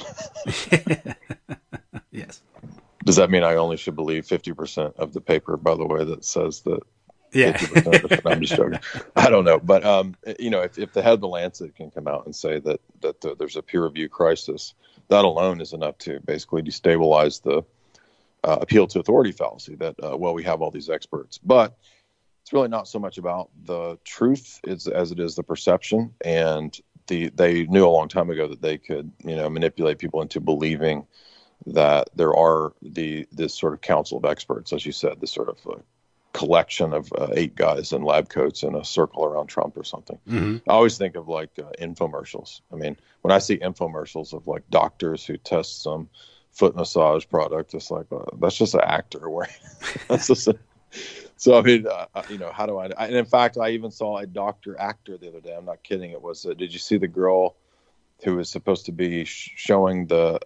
yes. Does that mean I only should believe 50% of the paper, by the way, that says that? Yeah. 50%? I'm just joking. I don't know, but if the head of the Lancet can come out and say that there's a peer review crisis, that alone is enough to basically destabilize the appeal to authority fallacy. That we have all these experts, but it's really not so much about the truth as it is the perception. And they knew a long time ago that they could manipulate people into believing that there are this sort of council of experts, as you said, this sort of collection of 8 guys in lab coats in a circle around Trump or something. I always think of like infomercials. I mean, when I see infomercials of like doctors who test some foot massage product, it's like that's just an actor. That's just so I mean, how do I? And in fact, I even saw a doctor actor the other day. I'm not kidding. It was. Did you see the girl who was supposed to be showing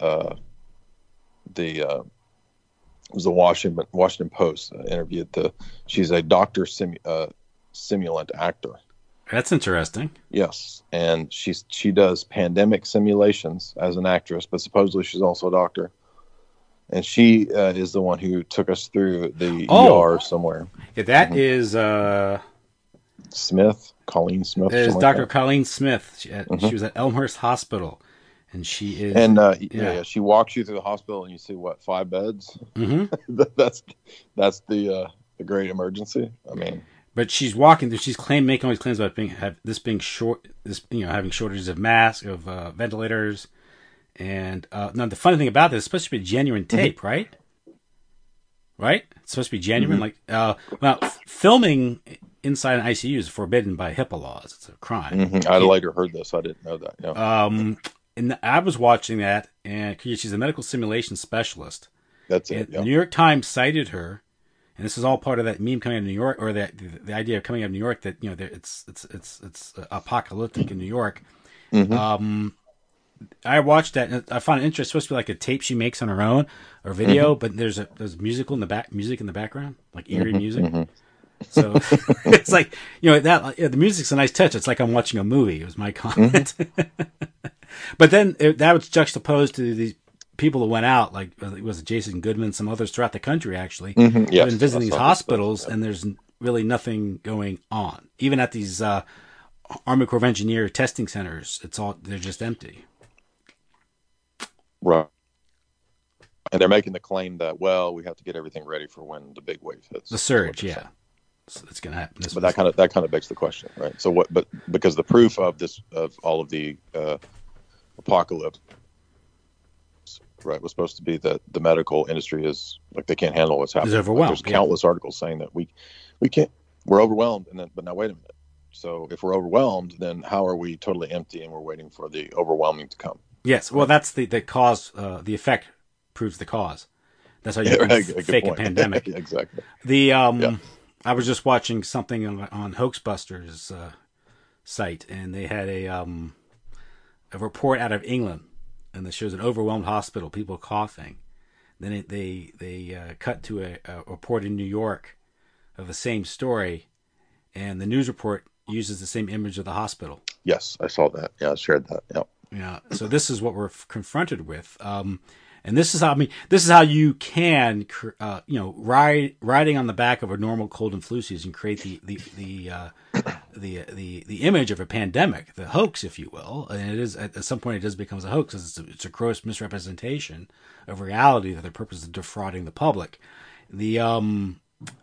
it was the Washington Post interviewed she's a doctor simulant actor. That's interesting. Yes, and she does pandemic simulations as an actress, but supposedly she's also a doctor. And she is the one who took us through the ER somewhere. Yeah, that is Smith, Colleen Smith. It is Dr. Like Colleen Smith. She was at Elmhurst Hospital. And she is, and she walks you through the hospital, and you see 5 beds. That's the great emergency. I mean, but she's walking through. She's making all these claims about being short. Having shortages of masks, of ventilators, and now the funny thing about this, it's supposed to be genuine tape, right? Right? It's supposed to be genuine. Like, filming inside an ICU is forbidden by HIPAA laws. It's a crime. I later heard this. I didn't know that. Yeah. And I was watching that, and she's a medical simulation specialist. That's it. The New York Times cited her, and this is all part of that meme coming out of New York, or the idea of coming out of New York that it's apocalyptic in New York. I watched that, and I found it interesting. It's supposed to be like a tape she makes on her own or video, but there's music in the background, like eerie music. So it's like the music's a nice touch. It's like I'm watching a movie. It was my comment. But then that was juxtaposed to these people that went out, like it was Jason Goodman, some others throughout the country actually, have been visiting these hospitals, and there's really nothing going on. Even at these Army Corps of Engineer testing centers, they're just empty. Right. And they're making the claim that we have to get everything ready for when the big wave hits. The surge, yeah. So it's going to happen. But that kind of begs the question, right? So what? But because the proof of all of the apocalypse, right, was supposed to be that the medical industry is like they can't handle what's happening. It's overwhelmed. There's countless articles saying that we can't. We're overwhelmed, but now wait a minute. So if we're overwhelmed, then how are we totally empty and we're waiting for the overwhelming to come? Yes, well, that's the cause. The effect proves the cause. That's how you can fake a pandemic. Exactly. I was just watching something on Hoaxbusters site, and they had a report out of England, and it shows an overwhelmed hospital, people coughing. Then they cut to a report in New York of the same story, and the news report uses the same image of the hospital. Yes, I saw that. Yeah, I shared that. Yeah. Yeah. So this is what we're confronted with. And this is how this is how you can, riding on the back of a normal cold and flu season, create the image of a pandemic, the hoax, if you will. And it is at some point it does becomes a hoax. It's a gross misrepresentation of reality that the purpose of defrauding the public. You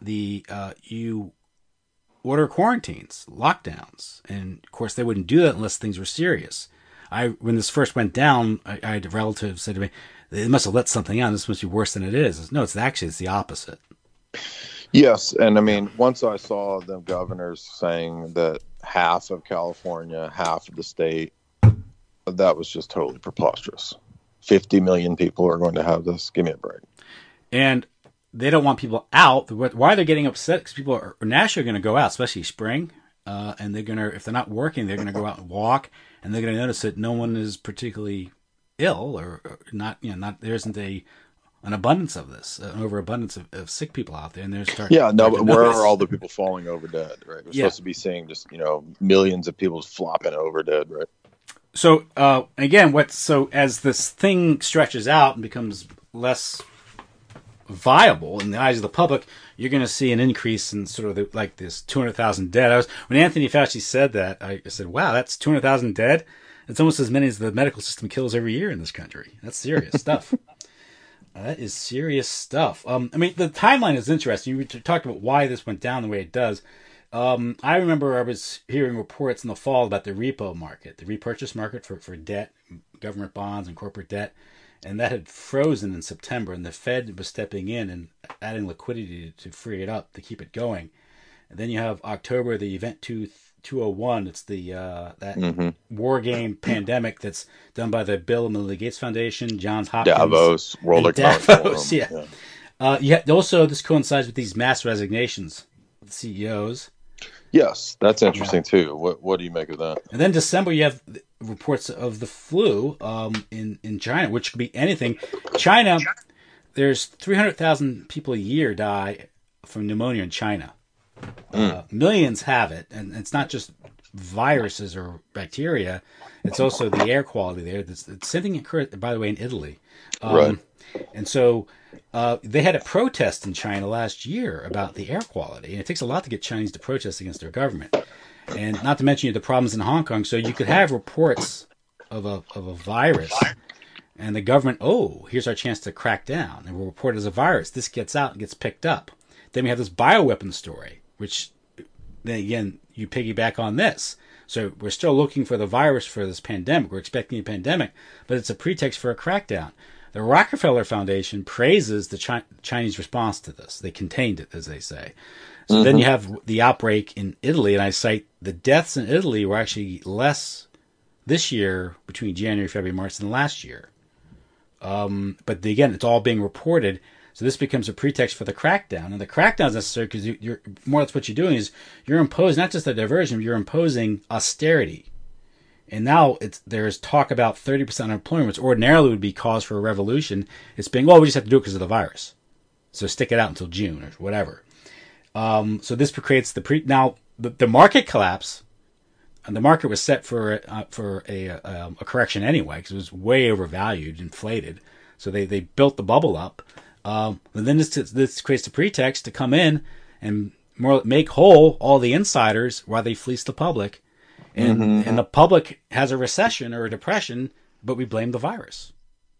order quarantines, lockdowns, and of course they wouldn't do that unless things were serious. When this first went down, I had a relative said to me, "They must have let something out. This must be worse than it is." No, it's the opposite. Yes, and I mean, once I saw the governors saying that half of California, half of the state, that was just totally preposterous. 50 million people are going to have this. Give me a break. And they don't want people out. Why they're getting upset? Because people are naturally going to go out, especially spring, and they're going to, if they're not working, they're going to go out and walk, and they're going to notice that no one is particularly ill or not. There isn't an abundance of this, an overabundance of sick people out there, and they're starting. Yeah, no, but where are all the people falling over dead? Right, we're supposed to be seeing just millions of people flopping over dead, right? So again, as this thing stretches out and becomes less viable in the eyes of the public, you're going to see an increase in sort of this 200,000 dead. When Anthony Fauci said that, I said, "Wow, that's 200,000 dead. It's almost as many as the medical system kills every year in this country. That's serious stuff." That is serious stuff. I mean, the timeline is interesting. You talked about why this went down the way it does. I remember I was hearing reports in the fall about the repo market, the repurchase market for debt, government bonds and corporate debt. And that had frozen in September, and the Fed was stepping in and adding liquidity to free it up, to keep it going. And then you have October, the Event 201. It's that war game pandemic that's done by the Bill and Melinda Gates Foundation, Johns Hopkins. Davos, World Economic Forum. Yeah. Also, this coincides with these mass resignations of the CEOs. Yes, that's interesting too. What do you make of that? And then December, you have reports of the flu in China, which could be anything. China, there's 300,000 people a year die from pneumonia in China. Millions have it, and it's not just viruses or bacteria; it's also the air quality there. The same thing occurred, by the way, in Italy. Right. And so they had a protest in China last year about the air quality. And it takes a lot to get Chinese to protest against their government. And not to mention the problems in Hong Kong. So you could have reports of a virus, and the government, here's our chance to crack down. And we'll report it as a virus. This gets out and gets picked up. Then we have this bioweapon story, which, then again, you piggyback on this. So we're still looking for the virus for this pandemic. We're expecting a pandemic, but it's a pretext for a crackdown. The Rockefeller Foundation praises the Chinese response to this. They contained it, as they say. So then you have the outbreak in Italy, and I cite the deaths in Italy were actually less this year between January, February, March than last year. But again, it's all being reported. So this becomes a pretext for the crackdown. And the crackdown is necessary because you're more or less what you're doing is you're imposing not just a diversion, you're imposing austerity. And now there's talk about 30% unemployment, which ordinarily would be cause for a revolution. It's being, we just have to do it because of the virus. So stick it out until June or whatever. So this creates now the market collapse, and the market was set for a correction anyway because it was way overvalued, inflated. So they built the bubble up. And then this creates the pretext to come in and make whole all the insiders while they fleece the public. And the public has a recession or a depression, but we blame the virus.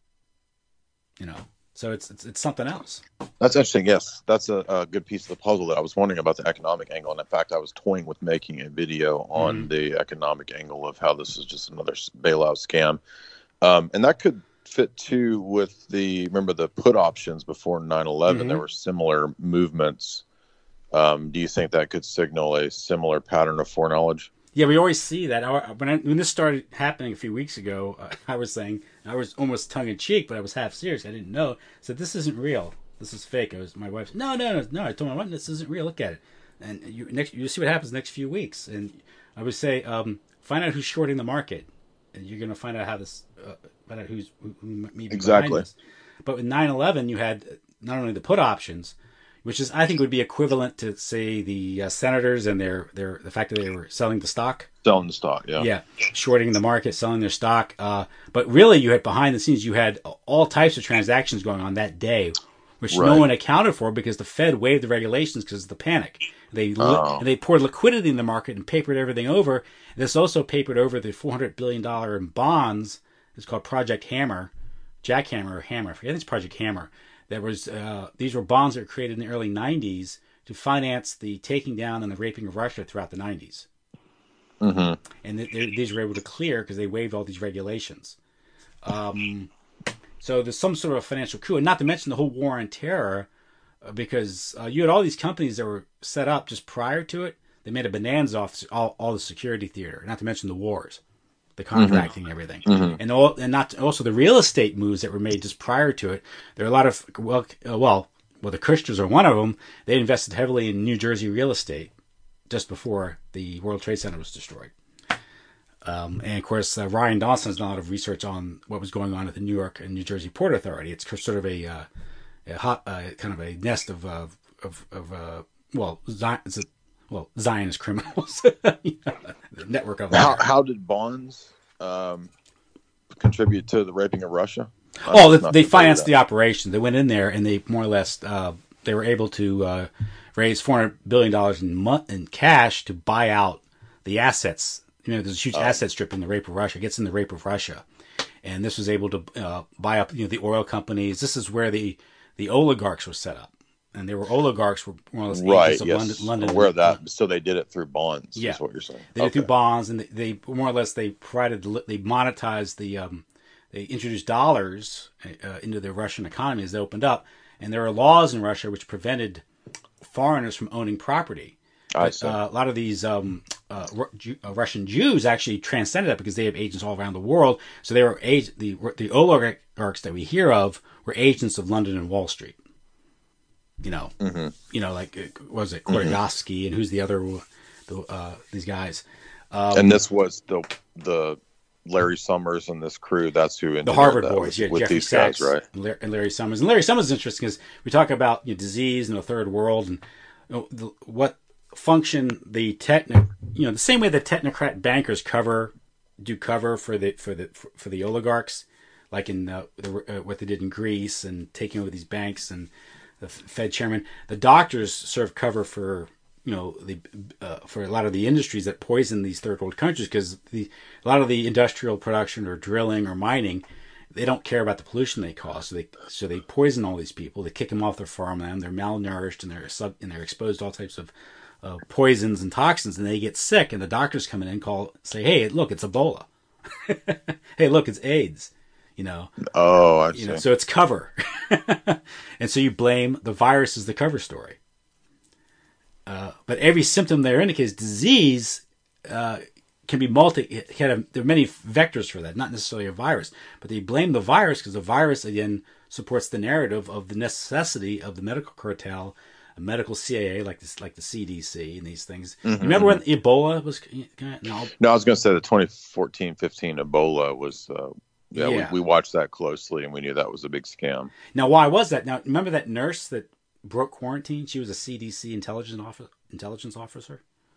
So it's something else. That's interesting. Yes, that's a good piece of the puzzle that I was wondering about the economic angle. And in fact, I was toying with making a video on the economic angle of how this is just another bailout scam. And that could fit too with remember the put options before 9/11, there were similar movements. Do you think that could signal a similar pattern of foreknowledge? Yeah, we always see that. When this started happening a few weeks ago, I was saying, I was almost tongue-in-cheek, but I was half serious. I didn't know. I said, this isn't real. This is fake. My wife, no. I told my wife, this isn't real. Look at it. And you see what happens next few weeks. And I would say, find out who's shorting the market. And you're going to find out how this, find out who may be behind this. But with 9/11, you had not only the put options, which is I think would be equivalent to say the senators and the fact that they were selling the stock. Selling the stock, yeah. Yeah, shorting the market, selling their stock. But really, you had behind the scenes, you had all types of transactions going on that day, which no one accounted for because the Fed waived the regulations because of the panic. And they poured liquidity in the market and papered everything over. This also papered over the $400 billion in bonds. It's called Project Hammer, Jackhammer or Hammer. I forget, it's Project Hammer. These were bonds that were created in the early 90s to finance the taking down and the raping of Russia throughout the 90s. Mm-hmm. And these were able to clear because they waived all these regulations. So there's some sort of financial coup, and not to mention the whole war on terror, because you had all these companies that were set up just prior to it. They made a bonanza off all the security theater, not to mention the wars, the contracting, everything, and also the real estate moves that were made just prior to it. There are a lot of the Christians are one of them. They invested heavily in New Jersey real estate just before the World Trade Center was destroyed. And of course, Ryan Dawson has done a lot of research on what was going on at the New York and New Jersey Port Authority. It's sort of a kind of a nest of Zionist criminals. The network of how did bonds contribute to the raping of Russia? They financed the operation. They went in there and they more or less they were able to raise $400 billion in cash to buy out the assets. There's a huge asset strip in the rape of Russia. It gets in the rape of Russia. And this was able to buy up the oil companies. This is where the oligarchs were set up. And they were oligarchs were more or less agents of London. Where that? So they did it through bonds. Yeah, is what you're saying. They did it through bonds, and they more or less they monetized they introduced dollars into the Russian economy as they opened up. And there are laws in Russia which prevented foreigners from owning property. I see. A lot of these Russian Jews actually transcended that because they have agents all around the world. So they were the oligarchs that we hear of were agents of London and Wall Street. Like what was it Khodorkovsky and who's the other these guys. And this was the Larry Summers and this crew. That's who the Harvard boys, with Jeffrey these Sachs, guys, right? And Larry Summers. And Larry Summers is interesting because we talk about disease in the third world and what function the the same way the technocrat bankers cover for the oligarchs, like in what they did in Greece and taking over these banks and the Fed chairman. The doctors serve cover for for a lot of the industries that poison these third world countries because a lot of the industrial production or drilling or mining, they don't care about the pollution they cause. So they poison all these people. They kick them off their farmland. They're malnourished and they're exposed to all types of poisons and toxins, and they get sick. And the doctors come in and say, "Hey, look, it's Ebola. Hey, look, it's AIDS." Oh, I see. So it's cover, and so you blame the virus as the cover story. But every symptom there indicates disease can be there are many vectors for that, not necessarily a virus. But they blame the virus because the virus again supports the narrative of the necessity of the medical cartel, a medical CIA like the CDC and these things. Mm-hmm. You remember when Ebola was? No, I was going to say the 2014-15 Ebola was. We watched that closely, and we knew that was a big scam. Now, why was that? Now, remember that nurse that broke quarantine? She was a CDC intelligence officer.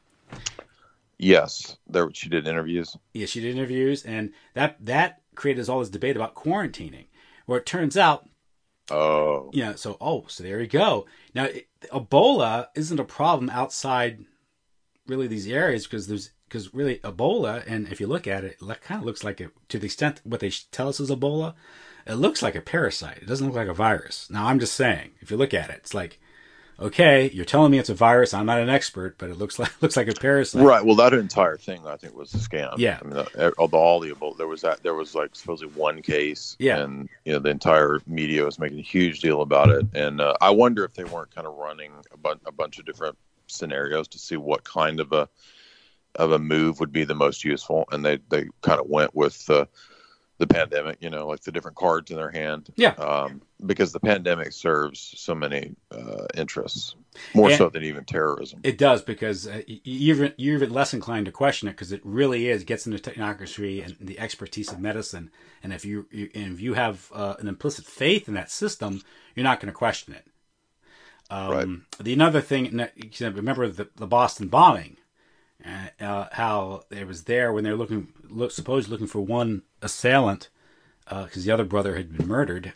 Yes, she did interviews. Yeah, she did interviews, and that created all this debate about quarantining. Where it turns out, so there you go. Now, Ebola isn't a problem outside really these areas because really Ebola, and if you look at it, it kind of looks like to the extent what they tell us is Ebola, it looks like a parasite. It doesn't look like a virus. Now, I'm just saying, if you look at it, it's like, okay, you're telling me it's a virus. I'm not an expert, but it looks like a parasite. Right. Well, that entire thing, I think, was a scam. Yeah. I mean, all the Ebola, there was like supposedly one case. Yeah. And the entire media was making a huge deal about it. And I wonder if they weren't kind of running a bunch of different scenarios to see what kind of a move would be the most useful, and they kind of went with the pandemic, like the different cards in their hand. Yeah. Because the pandemic serves so many interests, more so than even terrorism. It does, because you're even less inclined to question it, because it really gets into technocracy and the expertise of medicine. And if you have an implicit faith in that system, you're not going to question it. Right. The another thing, remember the Boston bombing, how it was there when they were supposedly looking for one assailant because the other brother had been murdered.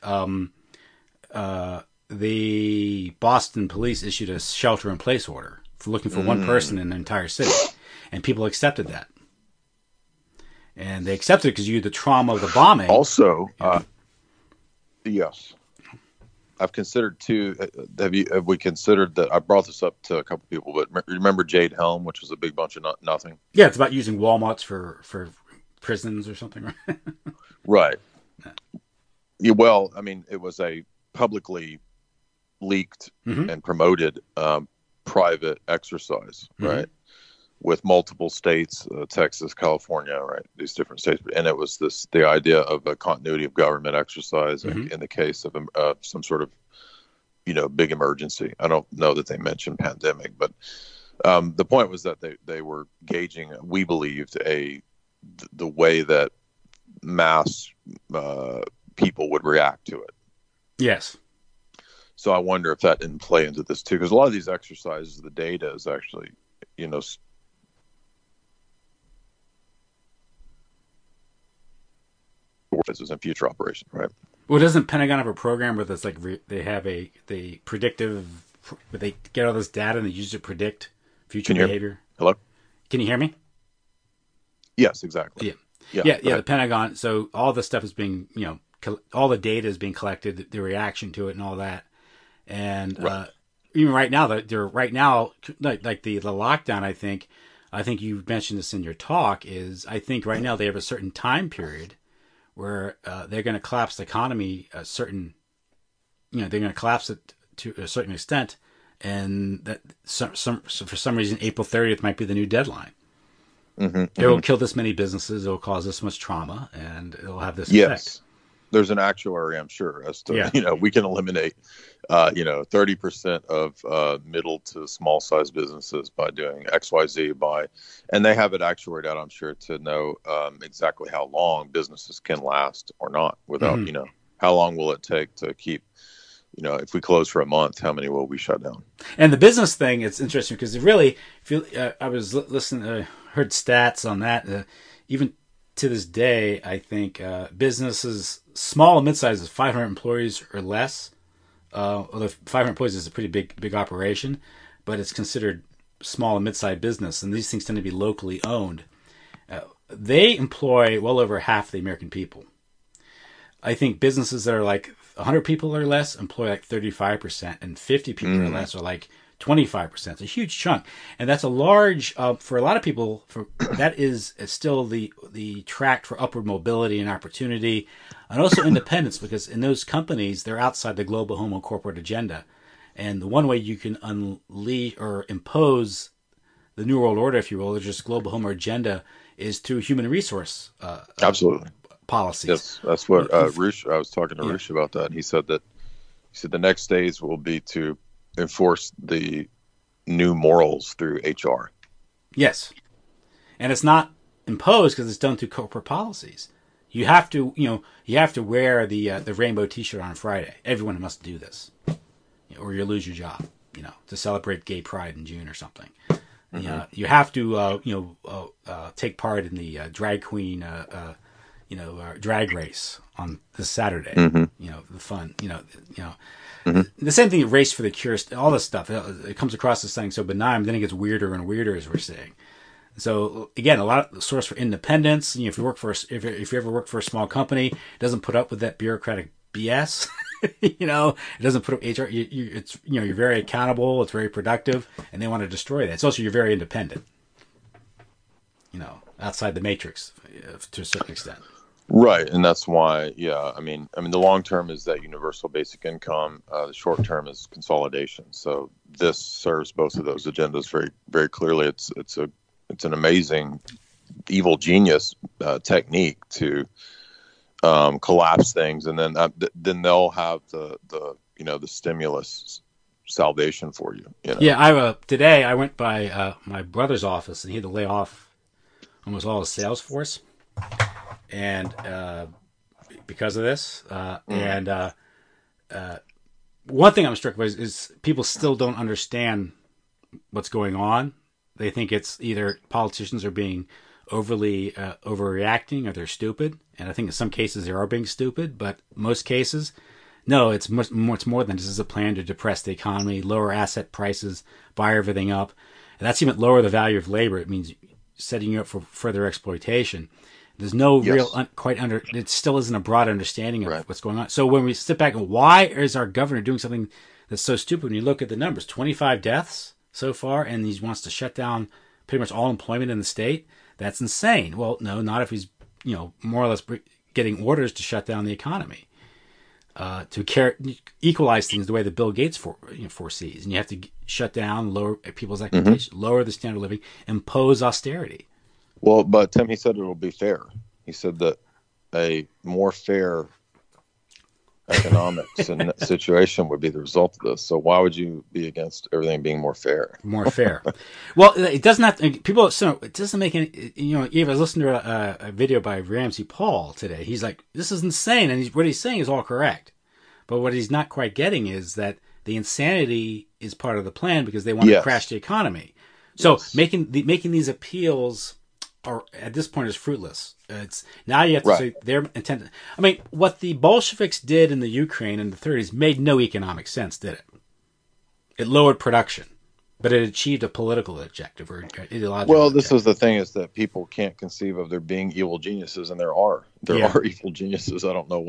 The Boston police issued a shelter-in-place order for looking for one person in the entire city, and people accepted that. And they accepted it because you had the trauma of the bombing. Also, yes, I've considered too. Have we considered that? I brought this up to a couple people, but remember Jade Helm, which was a big bunch of nothing. Yeah, it's about using Walmarts for prisons or something, right? Right. Yeah, well, I mean, it was a publicly leaked and promoted private exercise, right? With multiple states, Texas, California, right? These different states. And it was the idea of a continuity of government exercise in the case of some sort of, big emergency. I don't know that they mentioned pandemic, but the point was that they were gauging, we believed, the way that mass people would react to it. Yes. So I wonder if that didn't play into this too, because a lot of these exercises, the data is actually, and future operation, right? Well, doesn't Pentagon have a program where it's like they have the predictive, where they get all this data and they use it to predict future behavior? Hello? Can you hear me? Yes, exactly. Yeah. The Pentagon. So all this stuff is being, all the data is being collected, the reaction to it, and all that. And even right now, like the lockdown, I think you mentioned this in your talk. I think right now they have a certain time period where they're going to collapse the economy they're going to collapse it to a certain extent, and that so for some reason April 30th might be the new deadline. It will kill this many businesses. It will cause this much trauma, and it will have this effect. There's an actuary, I'm sure, as to, we can eliminate, 30% of middle to small size businesses by doing XYZ and they have it actuaried out, I'm sure, to know exactly how long businesses can last or not without, how long will it take to keep, if we close for a month, how many will we shut down? And the business thing, it's interesting because it really, I was listening, heard stats on that, even to this day, I think businesses, small and mid-sized, 500 employees or less. Although 500 employees is a pretty big operation, but it's considered small and mid-sized business, and these things tend to be locally owned. They employ well over half the American people. I think businesses that are like 100 people or less employ like 35%, and 50 people or less are like 25%. It's a huge chunk, and that's a large for a lot of people. That is still the track for upward mobility and opportunity, and also independence, because in those companies they're outside the global home and corporate agenda, and the one way you can unleash or impose the new world order, if you will, or just global home or agenda, is through human resource absolutely policies. Yes, that's what Roosh. I was talking to Roosh about that, and he said the next stage will be to enforce the new morals through HR. Yes. And it's not imposed because it's done through corporate policies. You have to, wear the rainbow T-shirt on Friday. Everyone must do this, or you lose your job. To celebrate Gay Pride in June or something. You have to, take part in the drag queen, drag race on this Saturday. The fun. The same thing, Race for the Cure, all this stuff. It comes across as something so benign, then it gets weirder and weirder, as we're saying. So again, a lot of the source for independence. If you if you ever work for a small company, it doesn't put up with that bureaucratic BS. It doesn't put up HR. You're very accountable. It's very productive, and they want to destroy that. It's also you're very independent. Outside the matrix to a certain extent. Right, and that's why, I mean, the long term is that universal basic income. The short term is consolidation. So this serves both of those agendas very, very clearly. It's an amazing, evil genius technique to collapse things, and then they'll have the stimulus salvation for you. Yeah, today I went by my brother's office, and he had to lay off almost all his sales force. And because of this, and one thing I'm struck by is people still don't understand what's going on. They think it's either politicians are being overly overreacting or they're stupid. And I think in some cases they are being stupid, but most cases, no, it's much more than this is a plan to depress the economy, lower asset prices, buy everything up. And that's even lower the value of labor. It means setting you up for further exploitation. There's no real it still isn't a broad understanding of what's going on. So when we sit back and why is our governor doing something that's so stupid? When you look at the numbers, 25 deaths so far, and he wants to shut down pretty much all employment in the state. That's insane. Well, no, not if he's, more or less getting orders to shut down the economy, to equalize things the way that Bill Gates foresees. And you have to shut down, lower people's expectations, lower the standard of living, impose austerity. Well, but Tim, he said it will be fair. He said that a more fair economics and situation would be the result of this. So why would you be against everything being more fair? More fair. Well, it does not. People. So it doesn't make any. Eve, I was listening to a video by Ramsey Paul today. He's like, "This is insane," and what he's saying is all correct. But what he's not quite getting is that the insanity is part of the plan because they want to crash the economy. So making these appeals are at this point is fruitless. It's now you have to say their intent. I mean, what the Bolsheviks did in the Ukraine in the 30s made no economic sense, did it? It lowered production, but it achieved a political objective or ideological. Well, this is the thing: is that people can't conceive of there being evil geniuses, and there are evil geniuses. I don't know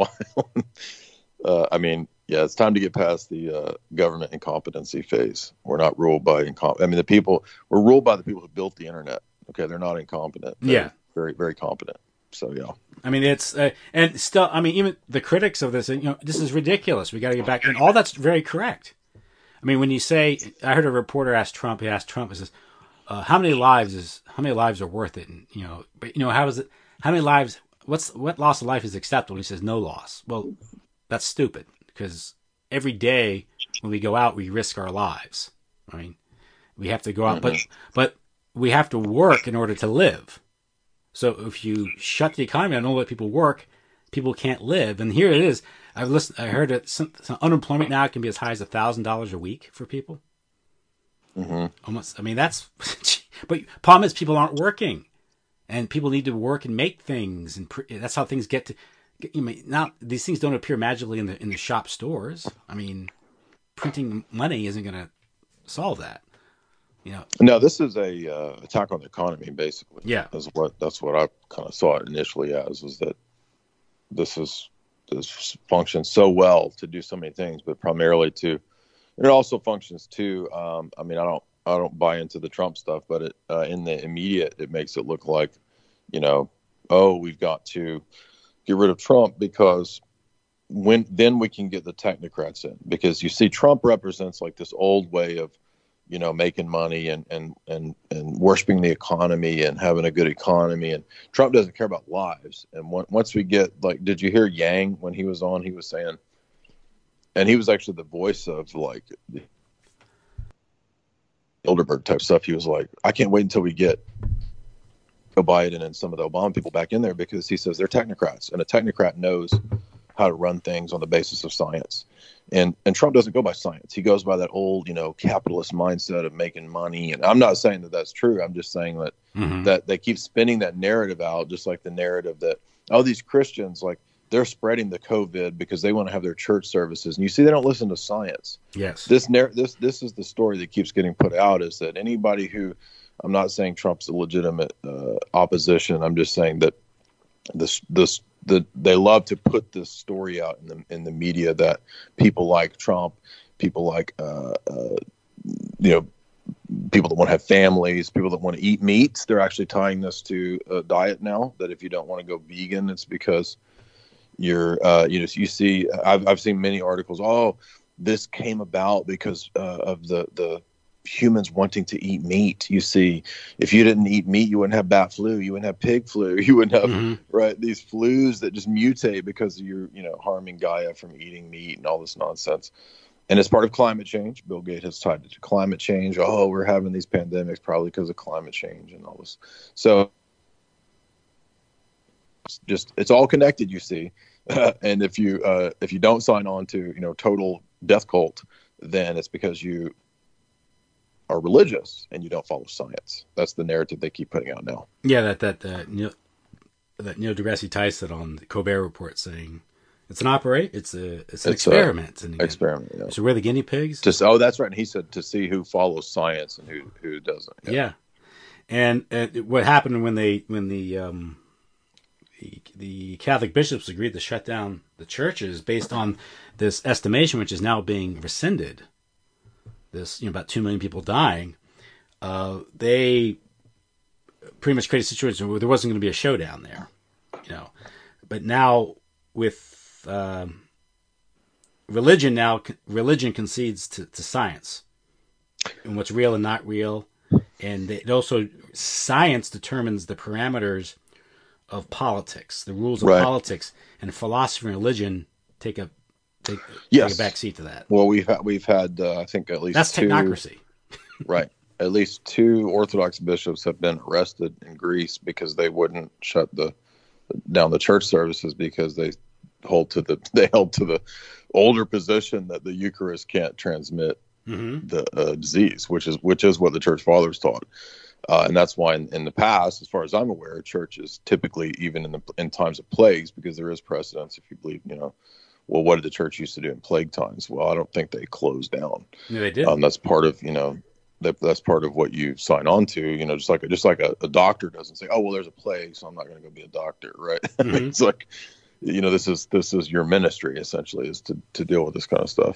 why. I mean, it's time to get past the government incompetency phase. We're not ruled by we're ruled by the people who built the internet. Okay, they're not incompetent. They're very, very competent. So I mean, it's and still, I mean, even the critics of this, this is ridiculous. We got to get back, and all that's very correct. I mean, when you say, I heard a reporter ask Trump. He asked Trump, he says, "How many lives are worth it?" And but how does it? How many lives? What loss of life is acceptable? He says, "No loss." Well, that's stupid because every day when we go out, we risk our lives. I mean, we have to go out, but we have to work in order to live. So if you shut the economy and don't let people work, people can't live. And here it is. I heard that some unemployment now can be as high as $1,000 a week for people. Mm-hmm. Almost. I mean, that's. But problem is, people aren't working, and people need to work and make things, and that's how things get to. Now these things don't appear magically in the shop stores. I mean, printing money isn't going to solve that. No, this is a attack on the economy, basically. Yeah, that's what I kind of saw it initially as, was that this functions so well to do so many things, but primarily it also functions to. I mean, I don't buy into the Trump stuff, but in the immediate, it makes it look like, we've got to get rid of Trump because then we can get the technocrats in, because you see Trump represents like this old way of making money and worshiping the economy and having a good economy. And Trump doesn't care about lives. And once we get, like, did you hear Yang when he was on? He was saying, and he was actually the voice of like Bilderberg type stuff. He was like, I can't wait until we get Joe Biden and some of the Obama people back in there, because he says they're technocrats, and a technocrat knows how to run things on the basis of science. And Trump doesn't go by science. He goes by that old, capitalist mindset of making money. And I'm not saying that that's true. I'm just saying that that they keep spinning that narrative out, just like the narrative that, these Christians, like, they're spreading the COVID because they want to have their church services. And you see, they don't listen to science. Yes. This is the story that keeps getting put out, is that anybody who, I'm not saying Trump's a legitimate opposition. I'm just saying that they love to put this story out in the media that people like Trump, people like people that want to have families, people that want to eat meat. They're actually tying this to a diet now, that if you don't want to go vegan, it's because you're you see, I've seen many articles. This came about because of the humans wanting to eat meat. You see, if you didn't eat meat, you wouldn't have bat flu, you wouldn't have pig flu, you wouldn't have these flus that just mutate because you're harming Gaia from eating meat and all this nonsense. And it's part of climate change. Bill Gates has tied it to climate change. We're having these pandemics probably because of climate change and all this. So it's all connected, you see. And if you don't sign on to total death cult, then it's because you are religious and you don't follow science. That's the narrative they keep putting out now. Yeah, that Neil deGrasse Tyson on the Colbert Report saying it's an experiment. Experiment. Yeah. So we're the guinea pigs. That's right. And he said to see who follows science and who doesn't. Yeah. And what happened when the Catholic bishops agreed to shut down the churches based on this estimation, which is now being rescinded. This, about 2 million people dying. They pretty much created a situation where there wasn't going to be a showdown there, But now with religion concedes to science and what's real and not real, and science determines the parameters of politics, the rules of politics, and philosophy and religion take a back seat to that. Well, we've had I think at least that's technocracy. Right. At least 2 Orthodox bishops have been arrested in Greece because they wouldn't shut down the church services because they held to the older position that the Eucharist can't transmit the disease, which is what the church fathers taught. And that's why in the past, as far as I'm aware, churches typically, even in times of plagues, because there is precedence, if you believe, well, what did the church used to do in plague times? Well, I don't think they closed down. No, they did. That's part of, that's part of what you sign on to, just like a doctor doesn't say, oh, well, there's a plague, so I'm not going to go be a doctor. Right. Mm-hmm. It's like, this is your ministry essentially, is to deal with this kind of stuff.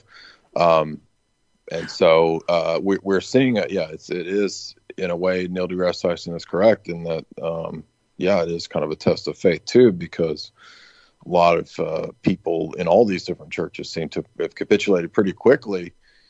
And so we're seeing it. Yeah, it is in a way. Neil deGrasse Tyson is correct in that. It is kind of a test of faith too, because a lot of people in all these different churches seem to have capitulated pretty quickly.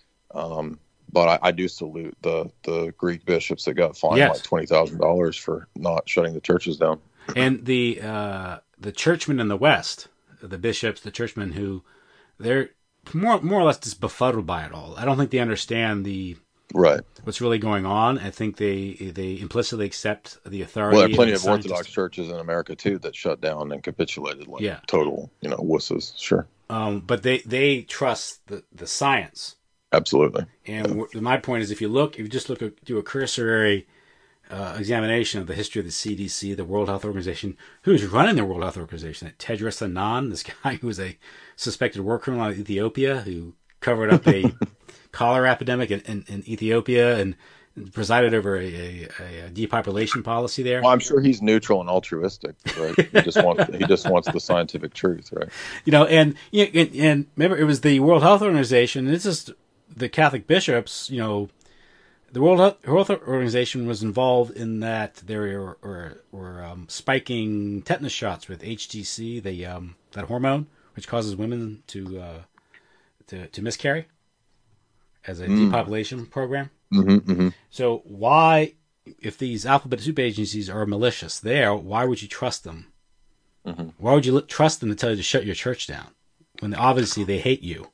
But I do salute the Greek bishops that got fined like $20,000 for not shutting the churches down. And the churchmen in the West, the bishops, the churchmen who they're more or less just befuddled by it all. I don't think they understand what's really going on. I think they implicitly accept the authority. Well, there are plenty of Orthodox churches in America too that shut down and capitulated total, wusses. Sure. But they trust the science. Absolutely. And my point is, if you just do a cursory examination of the history of the CDC, the World Health Organization, who's running the World Health Organization, Tedros Adhanom, this guy who was a suspected war criminal in Ethiopia, who covered up a cholera epidemic in Ethiopia and presided over a depopulation policy there. Well, I'm sure he's neutral and altruistic, right? He just wants the scientific truth, right? And remember, it was the World Health Organization. This is the Catholic bishops. The World Health Organization was involved in that. They were spiking tetanus shots with HTC, that hormone which causes women to miscarry, as a depopulation program. Mm-hmm, mm-hmm. So why, if these alphabet soup agencies are malicious why would you trust them? Mm-hmm. Why would you trust them to tell you to shut your church down when obviously they hate you?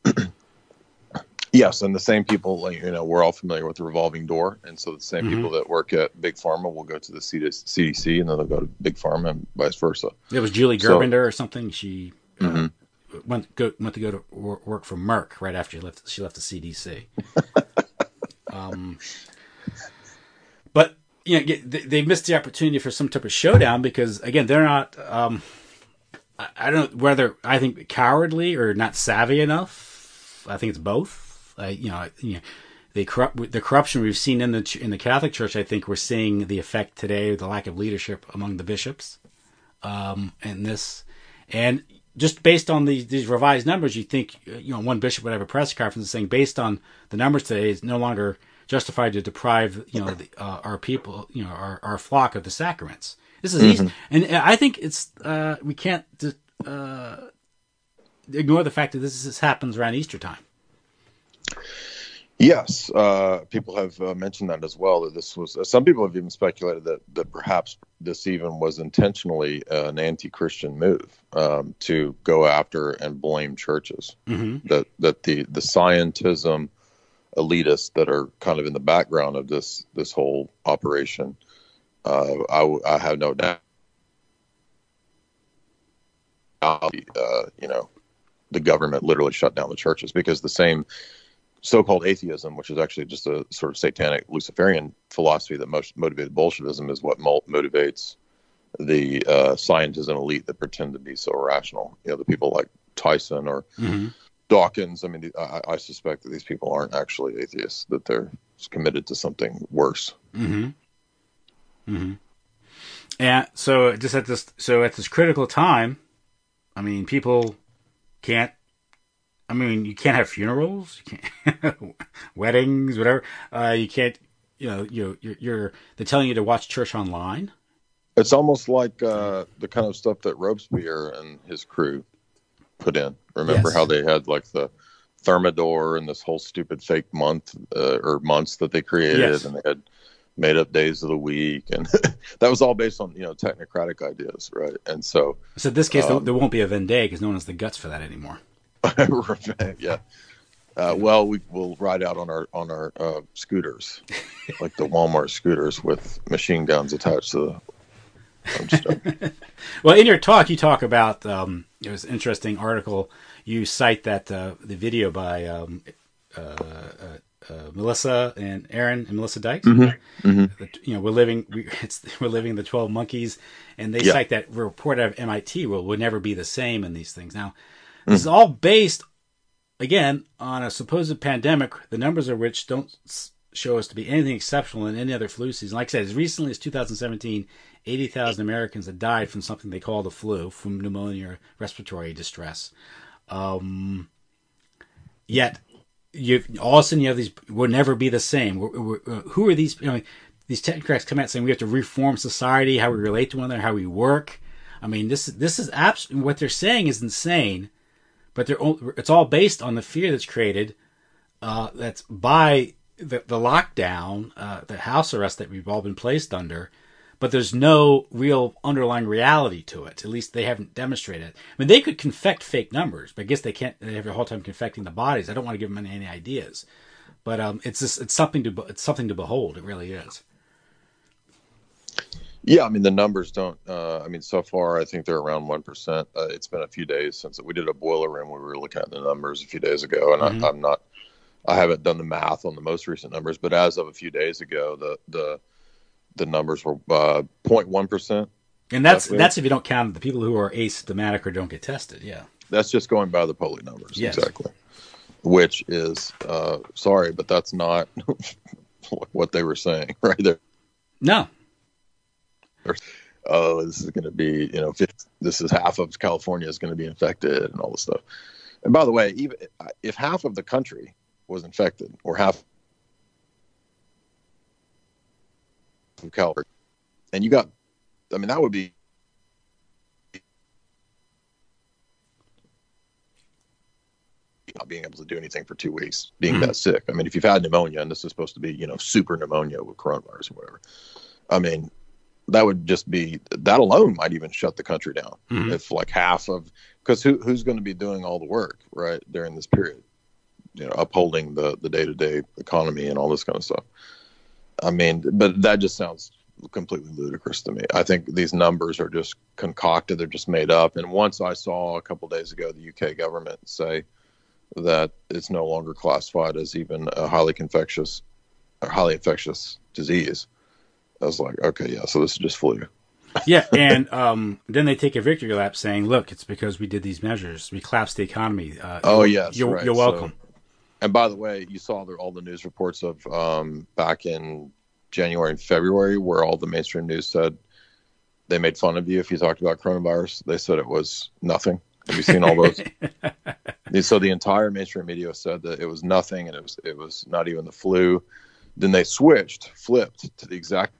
Yes, and the same people, we're all familiar with the revolving door, and so the same people that work at Big Pharma will go to the CDC, and then they'll go to Big Pharma, and vice versa. It was Julie Gerbinder or something. She went to go to work for Merck right after she left the CDC. But they missed the opportunity for some type of showdown because, again, they're not. I don't know whether I think cowardly or not savvy enough. I think it's both. The corruption we've seen in the Catholic Church. I think we're seeing the effect today, the lack of leadership among the bishops, and just based on these revised numbers, you think one bishop would have a press conference saying, based on the numbers today, it's no longer justified to deprive our people, our flock of the sacraments. This is easy, and I think it's we can't ignore the fact that this happens around Easter time. Yes, people have mentioned that as well. That this was. Some people have even speculated that perhaps this even was intentionally an anti-Christian move to go after and blame churches. Mm-hmm. That the scientism elitists that are kind of in the background of this whole operation. I have no doubt. the government literally shut down the churches, because the same so-called atheism, which is actually just a sort of satanic Luciferian philosophy that motivated Bolshevism, is what motivates the scientism elite that pretend to be so rational. The people like Tyson or Dawkins. I mean, I suspect that these people aren't actually atheists; that they're committed to something worse. And so, just at this critical time, I mean, people can't. I mean, you can't have funerals, you can't weddings, whatever. You can't. They're telling you to watch church online. It's almost like the kind of stuff that Robespierre and his crew put in. Remember how they had like the Thermidor and this whole stupid fake month or months that they created, and they had made up days of the week, and that was all based on technocratic ideas, right? And so in this case, there won't be a Vendée because no one has the guts for that anymore. Yeah. Well, we'll ride out on our scooters, like the Walmart scooters with machine guns attached to the. I'm just joking. Well, in your talk, you talk about it was an interesting article. You cite that the video by Melissa and Aaron and Melissa Dykes. We're living the 12 monkeys, and they cite that report out of MIT will never be the same in these things. Now, this is all based again on a supposed pandemic, the numbers of which don't show us to be anything exceptional in any other flu season. Like I said, as recently as 2017, 80,000 Americans had died from something they call the flu, from pneumonia or respiratory distress. Yet, all of a sudden you have these will never be the same. Who are these? These technocrats come out saying we have to reform society, how we relate to one another, how we work. I mean, this is absolutely what they're saying is insane, but it's all based on the fear that's created. That's by the lockdown, the house arrest that we've all been placed under. But there's no real underlying reality to it. At least they haven't demonstrated it. I mean, they could confect fake numbers, but I guess they can't. They have the whole time confecting the bodies. I don't want to give them any ideas, but it's something to behold. It really is. Yeah, I mean the numbers don't. So far I think they're around 1%. It's been a few days since we did a boiler room where we were looking at the numbers a few days ago, and I haven't done the math on the most recent numbers, but as of a few days ago, the numbers were 0.1%. And that's if you don't count the people who are asymptomatic or don't get tested. Yeah. That's just going by the polling numbers. Yes. Exactly. Which is, sorry, but that's not what they were saying right there. No. Oh, this is going to be, this is half of California is going to be infected and all this stuff. And by the way, even if half of the country was infected or half of California, and you got, that would be not being able to do anything for 2 weeks, being that sick. If you've had pneumonia, and this is supposed to be, super pneumonia with coronavirus or whatever, that would just be, that alone might even shut the country down. If like half of, because who's going to be doing all the work, right, during this period, upholding the day-to-day economy and all this kind of stuff. But that just sounds completely ludicrous to me. I think these numbers are just concocted. They're just made up. And once I saw a couple of days ago the UK government say that it's no longer classified as even a highly infectious disease, I was like, okay, yeah, so this is just flu. Yeah, and then they take a victory lap saying, look, it's because we did these measures. We collapsed the economy. You're welcome. And by the way, you saw all the news reports of back in January and February where all the mainstream news said they made fun of you if you talked about coronavirus. They said it was nothing. Have you seen all those? So the entire mainstream media said that it was nothing and it was not even the flu. Then they flipped to the exact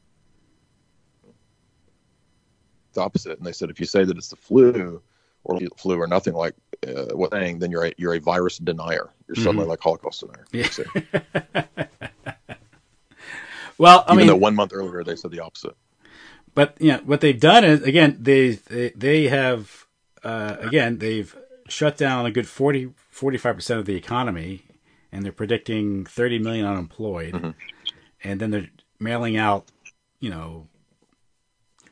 opposite, and they said if you say that it's the flu or nothing like what thing, then you're a virus denier. You're suddenly like Holocaust denier. Yeah. Well, even though 1 month earlier they said the opposite. But what they've done is again they have they've shut down a good 45% of the economy, and they're predicting 30 million unemployed, and then they're mailing out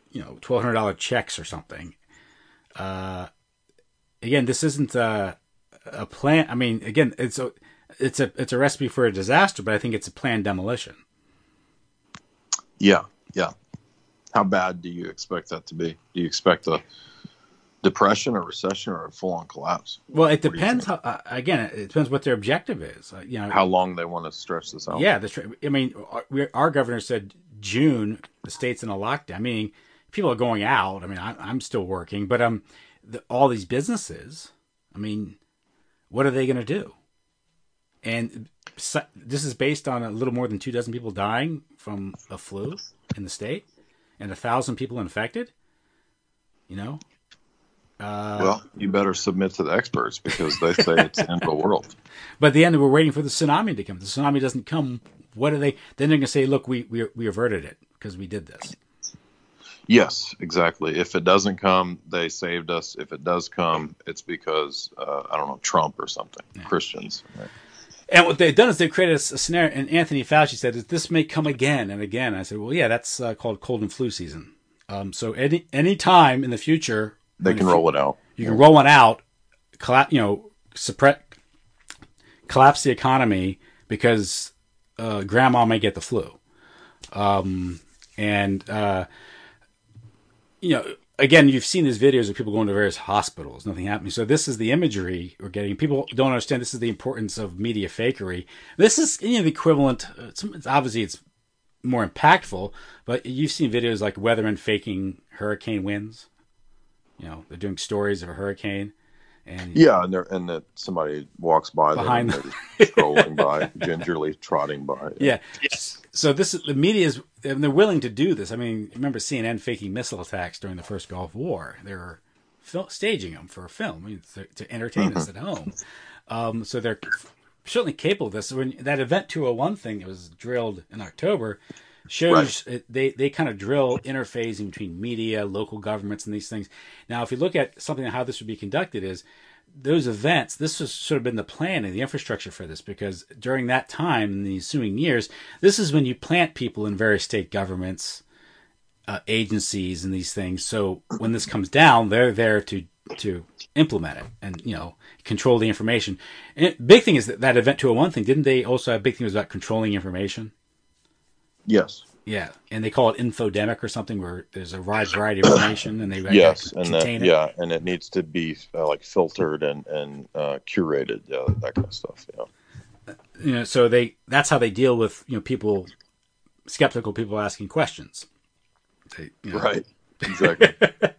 $1,200 checks or something. Again, this isn't a plan. I mean, again, it's a recipe for a disaster, but I think it's a planned demolition. Yeah. How bad do you expect that to be? Do you expect a depression or recession or a full-on collapse? Well, it depends. Again, it depends what their objective is. How long they want to stretch this out. Yeah, I mean, our governor said June the state's in a lockdown. Meaning, people are going out. I mean, I'm still working, but all these businesses. I mean, what are they going to do? And this is based on a little more than 24 people dying from a flu in the state, and 1,000 people infected. Well, you better submit to the experts because they say it's the end of the world. But at the end, we're waiting for the tsunami to come. If the tsunami doesn't come, what are they? Then they're going to say, "Look, we averted it because we did this." Yes, exactly. If it doesn't come, they saved us. If it does come, it's because I don't know, Trump or something. Yeah. Christians. Right? And what they've done is they've created a scenario. And Anthony Fauci said that this may come again and again. I said, well, yeah, that's called cold and flu season. So any time in the future. They can roll it out. You can roll it out, collapse the economy because grandma may get the flu. Again, you've seen these videos of people going to various hospitals, nothing happening. So this is the imagery we're getting. People don't understand this is the importance of media fakery. This is the equivalent. Obviously, it's more impactful, but you've seen videos like weathermen faking hurricane winds. They're doing stories of a hurricane, and that somebody walks by behind them, they're scrolling by, gingerly trotting by. Yeah. So the media and they're willing to do this. I mean, remember CNN faking missile attacks during the first Gulf War? They were staging them for a film to entertain us at home. So they're certainly capable of this. When that Event 201 thing that was drilled in October. Shows right. They kind of drill interfacing between media, local governments, and these things. Now, if you look at something how this would be conducted, is those events. This has sort of been the plan and the infrastructure for this, because during that time in the ensuing years, this is when you plant people in various state governments, agencies, and these things. So when this comes down, they're there to implement it and control the information. And big thing is that Event 201 thing. Didn't they also have big thing was about controlling information? Yes. Yeah, and they call it infodemic or something, where there's a wide variety of information, and they contain it. And it needs to be filtered and curated, that kind of stuff. Yeah. So that's how they deal with skeptical people asking questions. Right. Exactly.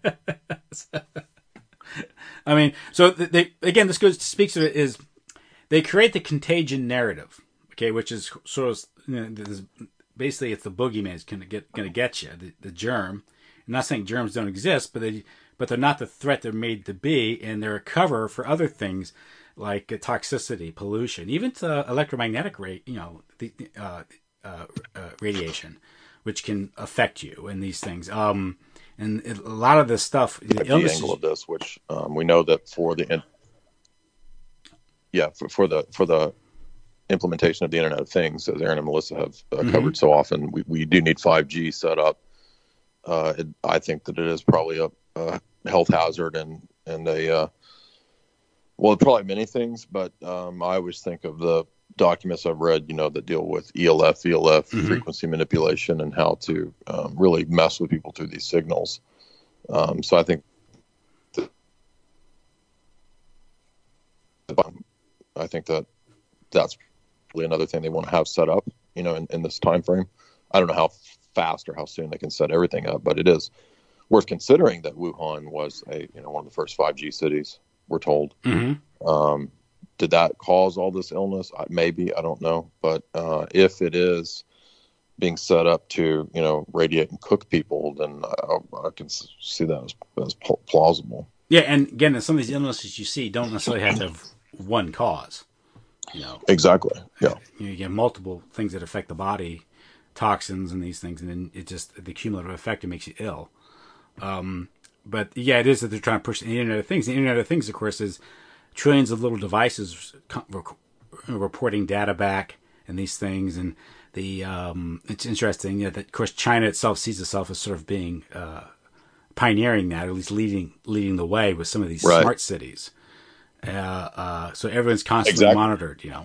I mean, so this speaks to it is they create the contagion narrative, okay, which is sort of basically, it's the boogeyman is going to get you, the germ. I'm not saying germs don't exist, but they're not the threat they're made to be, and they're a cover for other things like toxicity, pollution, even to electromagnetic radiation, which can affect you and these things. And a lot of this stuff, the angle of this, which we know that for the implementation of the Internet of Things, as Aaron and Melissa have covered so often, we do need 5G set up. I think that it is probably a health hazard and probably many things, but I always think of the documents I've read, that deal with ELF, frequency manipulation, and how to really mess with people through these signals. So I think that's really another thing they want to have set up, in this time frame. I don't know how fast or how soon they can set everything up, but it is worth considering that Wuhan was one of the first 5G cities, we're told. Mm-hmm. Did that cause all this illness? Maybe, I don't know. But if it is being set up to, radiate and cook people, then I can see that as plausible. Yeah, and again, some of these illnesses you see don't necessarily have to have one cause. Exactly. Yeah. You get multiple things that affect the body, toxins and these things, and then the cumulative effect, it makes you ill. But yeah, it is that they're trying to push the Internet of Things. The Internet of Things, of course, is trillions of little devices reporting data back and these things. And it's interesting that, of course, China itself sees itself as sort of being pioneering that, or at least leading the way with some of these smart cities. So everyone's constantly Exactly. monitored, you know.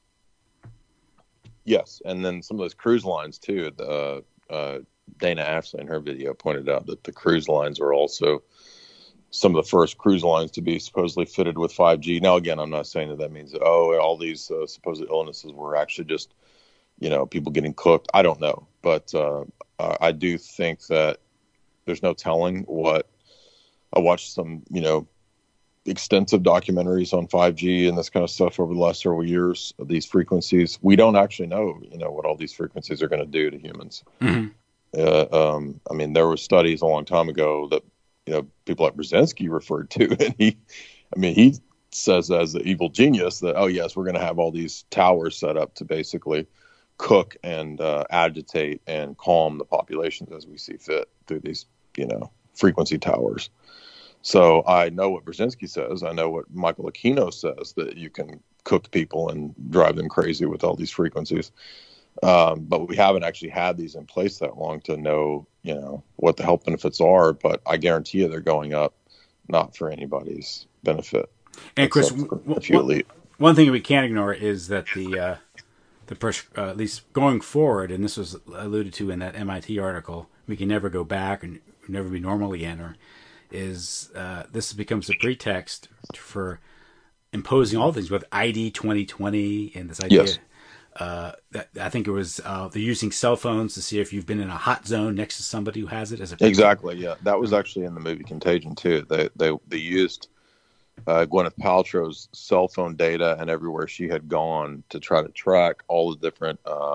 Yes, and then some of those cruise lines too. Dana Ashley in her video pointed out that the cruise lines are also some of the first cruise lines to be supposedly fitted with 5G. Now, again, I'm not saying that that means that, all these supposed illnesses were actually just, people getting cooked. I don't know, but I do think that there's no telling what. I watched some, extensive documentaries on 5G and this kind of stuff over the last several years of these frequencies. We don't actually know, what all these frequencies are going to do to humans. Mm-hmm. I mean, there were studies a long time ago that, people like Brzezinski referred to, and he says as the evil genius that, oh yes, we're going to have all these towers set up to basically cook and agitate and calm the populations as we see fit through these, frequency towers. So I know what Brzezinski says. I know what Michael Aquino says, that you can cook people and drive them crazy with all these frequencies. But we haven't actually had these in place that long to know, what the health benefits are. But I guarantee you they're going up, not for anybody's benefit. And Chris, one thing we can't ignore is that at least going forward, and this was alluded to in that MIT article, we can never go back and never be normal again, this becomes a pretext for imposing all things with ID 2020 and this idea. Yes. That I think it was they're using cell phones to see if you've been in a hot zone next to somebody who has it as a exactly. Yeah, that was actually in the movie Contagion too. They used Gwyneth Paltrow's cell phone data and everywhere she had gone to try to track all the different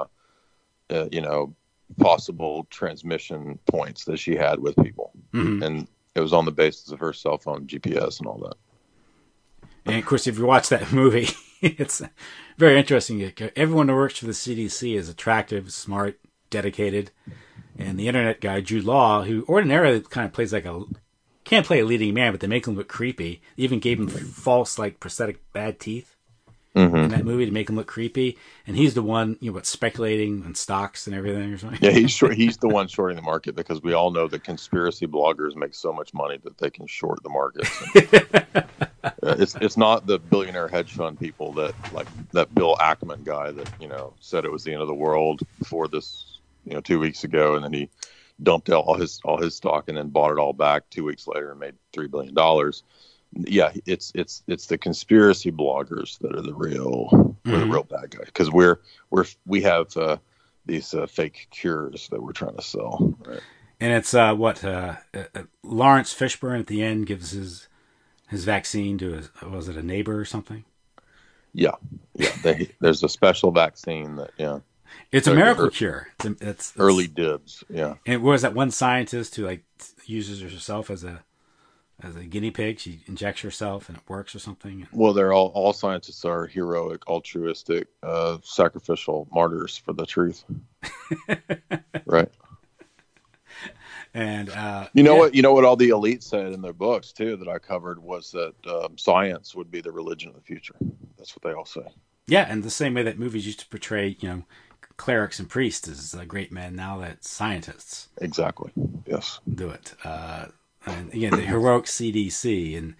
possible transmission points that she had with people, and it was on the basis of her cell phone GPS and all that. And of course, if you watch that movie, it's very interesting. Everyone who works for the CDC is attractive, smart, dedicated. And the internet guy, Jude Law, who ordinarily kind of plays can't play a leading man, but they make him look creepy. They even gave him false, prosthetic bad teeth in that movie to make him look creepy. And he's the one, speculating on stocks and everything or something. Yeah, he's the one shorting the market, because we all know that conspiracy bloggers make so much money that they can short the market. It's not the billionaire hedge fund people that Bill Ackman guy that, said it was the end of the world before this, 2 weeks ago. And then he dumped out all his stock and then bought it all back 2 weeks later and made $3 billion. Yeah, it's the conspiracy bloggers that are the real bad guy, because we have these fake cures that we're trying to sell. Right? And it's Lawrence Fishburne at the end gives his vaccine to was it a neighbor or something? Yeah. There's a special vaccine that it's a miracle cure. It's early dibs. Yeah. And was that one scientist who uses herself as a guinea pig? She injects herself and it works or something. Well, they're all scientists are heroic, altruistic, sacrificial martyrs for the truth. Right. And what all the elites said in their books too that I covered was that science would be the religion of the future. That's what they all say. Yeah, and the same way that movies used to portray, clerics and priests as great men, now that scientists exactly do it. And again, the heroic CDC, and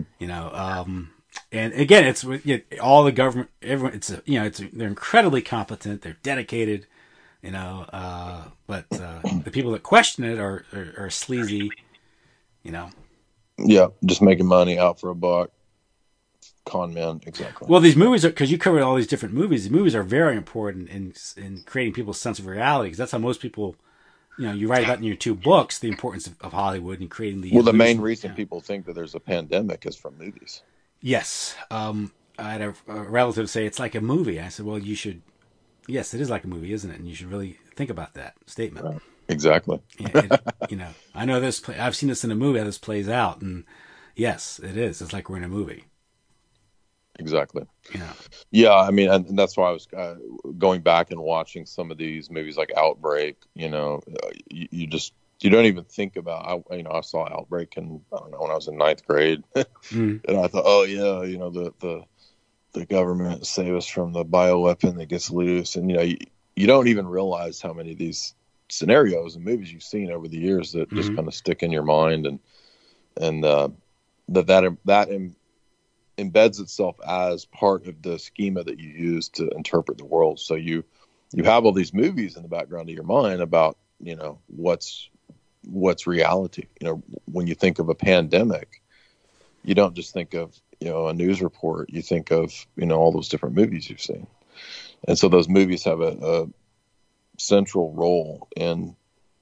and again, it's all the government, everyone. They're incredibly competent. They're dedicated. But the people that question it are sleazy, Yeah, just making money out for a buck. Con men, exactly. Well, these movies are, because you covered all these different movies. The movies are very important in creating people's sense of reality, because that's how most people, you write about in your 2 books the importance of Hollywood and creating the. Well, the main reason people think that there's a pandemic is from movies. Yes, I had a relative say it's like a movie. I said, well, you should. Yes, it is like a movie, isn't it? And you should really think about that statement. Right. Exactly. I know this. I've seen this in a movie how this plays out, and yes, it is. It's like we're in a movie. Exactly. Yeah. Yeah. I mean, and that's why I was going back and watching some of these movies like Outbreak. You don't even think about. I saw Outbreak, and I don't know, when I was in 9th grade, and I thought, oh yeah, the government save us from the bioweapon that gets loose, and you don't even realize how many of these scenarios and movies you've seen over the years that just kind of stick in your mind, and that embeds itself as part of the schema that you use to interpret the world. So you have all these movies in the background of your mind about, what's reality. When you think of a pandemic, you don't just think of, a news report. You think of, all those different movies you've seen. And so those movies have a central role in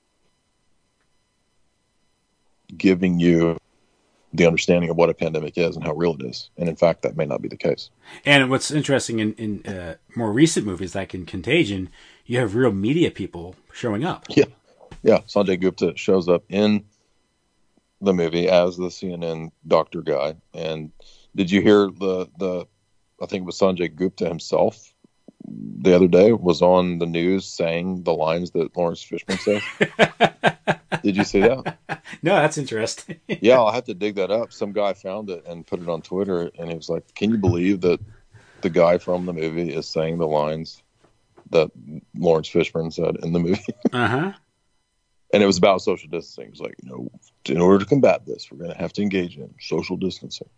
giving you the understanding of what a pandemic is and how real it is. And in fact, that may not be the case. And what's interesting in more recent movies, like in Contagion, you have real media people showing up. Yeah. Sanjay Gupta shows up in the movie as the CNN doctor guy. And did you hear I think it was Sanjay Gupta himself the other day was on the news saying the lines that Lawrence Fishburne said? Did you see that? No, that's interesting. Yeah, I'll have to dig that up. Some guy found it and put it on Twitter, and he was like, "Can you believe that the guy from the movie is saying the lines that Lawrence Fishburne said in the movie?" Uh-huh. And it was about social distancing. It was like, in order to combat this, we're going to have to engage in social distancing.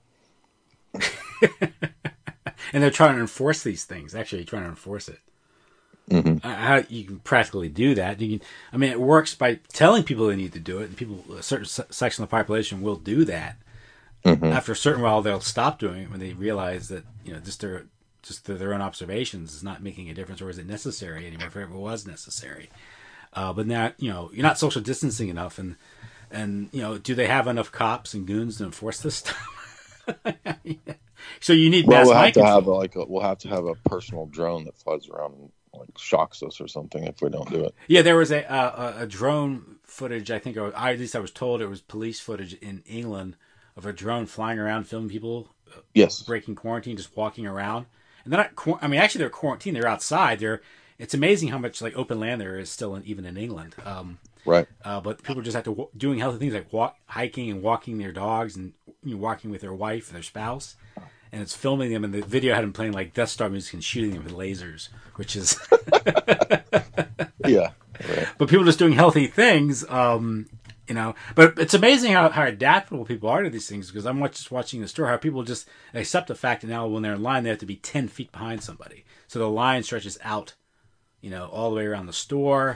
And they're trying to enforce these things. Actually, trying to enforce it. Mm-hmm. How you can practically do that? It works by telling people they need to do it, and a certain section of the population will do that. Mm-hmm. After a certain while, they'll stop doing it when they realize that just their own observations is not making a difference, or is it necessary anymore? If it ever was necessary, but now you're not social distancing enough, and do they have enough cops and goons to enforce this stuff? So you need mass mind control. We'll have to have a personal drone that flies around and shocks us or something if we don't do it. Yeah, there was a drone footage. I think, at least I was told it was police footage in England of a drone flying around filming people. Yes, breaking quarantine, just walking around, and they're not. Actually, they're quarantined. They're outside. It's amazing how much open land there is still even in England. Right. But people just have to doing healthy things like hiking and walking their dogs and walking with their wife and their spouse. And it's filming them, and the video had them playing Death Star music and shooting them with lasers, which is yeah. Right. But people just doing healthy things, But it's amazing how adaptable people are to these things, because I'm just watching the store how people just accept the fact that now when they're in line they have to be 10 feet behind somebody, so the line stretches out, all the way around the store.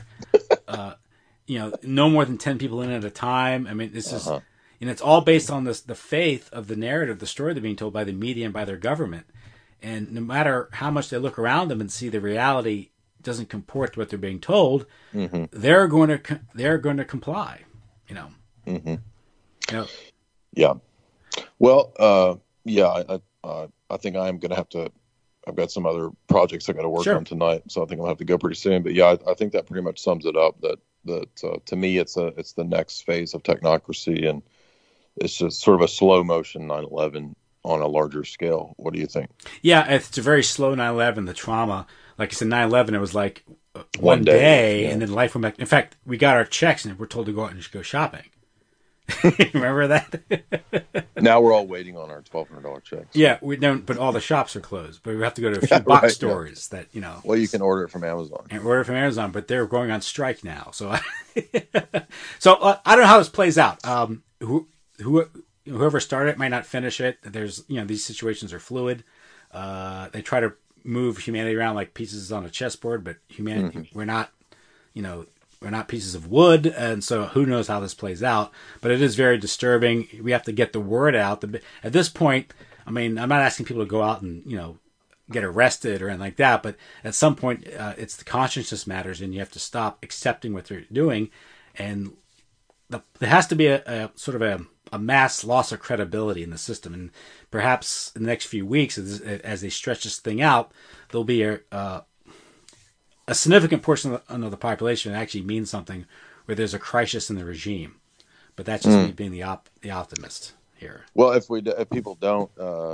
No more than 10 people in at a time. This is. And it's all based on the faith of the narrative, the story they're being told by the media and by their government. And no matter how much they look around them and see the reality doesn't comport to what they're being told, mm-hmm. they're going to comply. Mm-hmm. Yeah. Well, I think I'm going to have to. I've got some other projects I got to work on tonight, so I think I'll have to go pretty soon. But yeah, I think that pretty much sums it up. That to me, it's the next phase of technocracy, and it's just sort of a slow motion 9/11 on a larger scale. What do you think? Yeah, it's a very slow 9/11. The trauma, like I said, 9/11, it was like one day, and then life went back. In fact, we got our checks and we're told to go out and just go shopping. Remember that? Now we're all waiting on our $1,200 checks. Yeah, we don't. But all the shops are closed. But we have to go to a few box stores that Well, you can order it from Amazon. And order it from Amazon, but they're going on strike now. So, I don't know how this plays out. Whoever started it might not finish it. There's these situations are fluid. They try to move humanity around like pieces on a chessboard, but humanity, mm-hmm. we're not pieces of wood, and so who knows how this plays out. But it is very disturbing. We have to get the word out. At this point, I'm not asking people to go out and get arrested or anything like that, but at some point, it's the consciousness matters, and you have to stop accepting what they're doing, and there has to be a sort of a mass loss of credibility in the system, and perhaps in the next few weeks, as they stretch this thing out, there'll be a significant portion of the population that actually means something, where there's a crisis in the regime. But that's just me being the optimist here. Well, if people don't,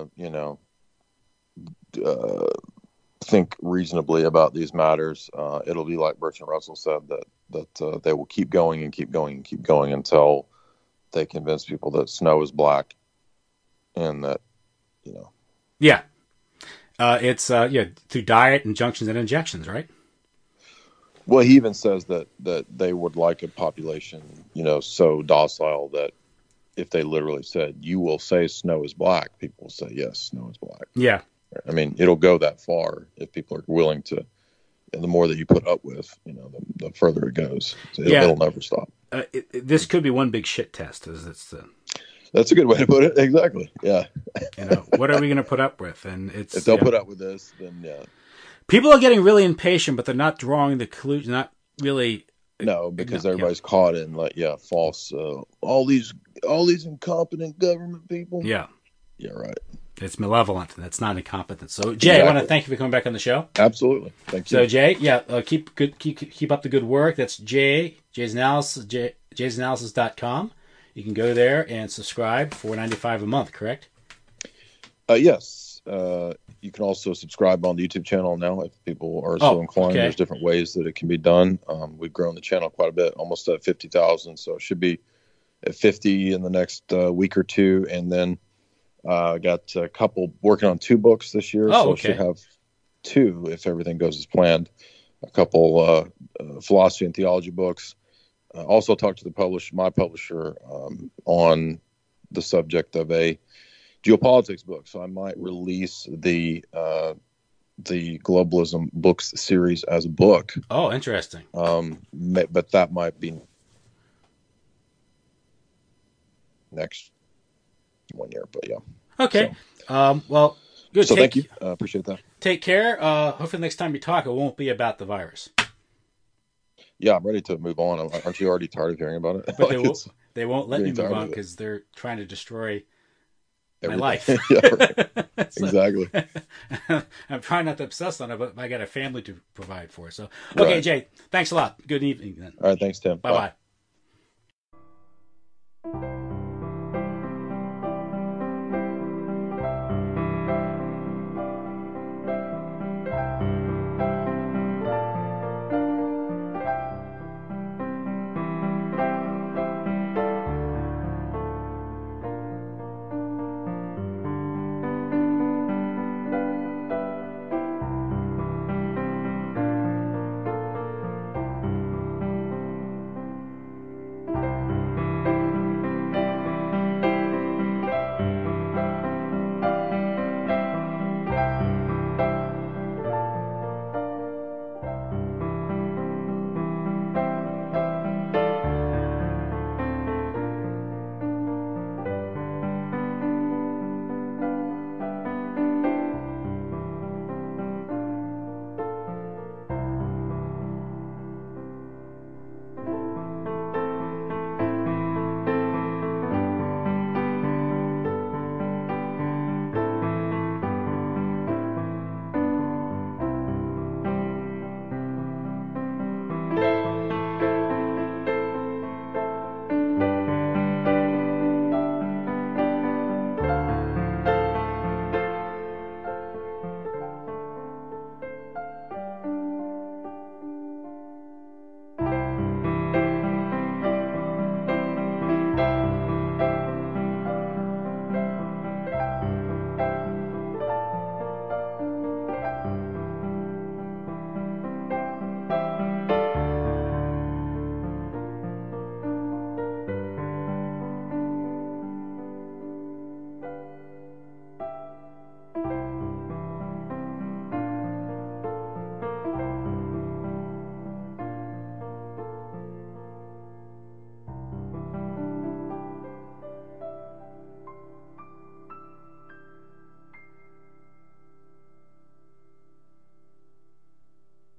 think reasonably about these matters, it'll be like Bertrand Russell said, that they will keep going and keep going and keep going until they convince people that snow is black, and that Yeah, it's through diet, injunctions, and injections, right? Well, he even says that they would like a population, so docile that if they literally said, "You will say snow is black," people will say, "Yes, snow is black." Yeah. I mean, it'll go that far if people are willing to. And the more that you put up with, the further it goes. So it'll never stop. This could be one big shit test. That's a good way to put it. Exactly. Yeah. What are we going to put up with? And if they'll put up with this, then yeah. People are getting really impatient, but they're not drawing the conclusion. Not really. No, because everybody's caught in false. All these incompetent government people. Yeah. Yeah. Right. It's malevolent. That's not incompetent. So, Jay, I want to thank you for coming back on the show. Absolutely. Thank you. So, Jay, keep up the good work. That's Jay's Analysis, jaysanalysis.com. You can go there and subscribe for $4.95 a month, correct? Yes. You can also subscribe on the YouTube channel now if people are so inclined. Okay. There's different ways that it can be done. We've grown the channel quite a bit, almost at 50,000. So it should be at 50 in the next week or two. And then got a couple working on 2 books this year. So I should have 2 if everything goes as planned. A couple philosophy and theology books. Also talked to my publisher on the subject of a geopolitics book. So I might release the globalism books series as a book. Oh, interesting. But that might be next 1 year, but yeah. Okay. So, well, good. So thank you. Appreciate that. Take care. Hopefully next time you talk, it won't be about the virus. Yeah, I'm ready to move on. Aren't you already tired of hearing about it? But they won't let me move on because they're trying to destroy my life. Yeah, right. Exactly. I'm trying not to obsess on it, but I got a family to provide for. So, okay, right. Jay, thanks a lot. Good evening then. All right, thanks, Tim. Bye-bye. Bye.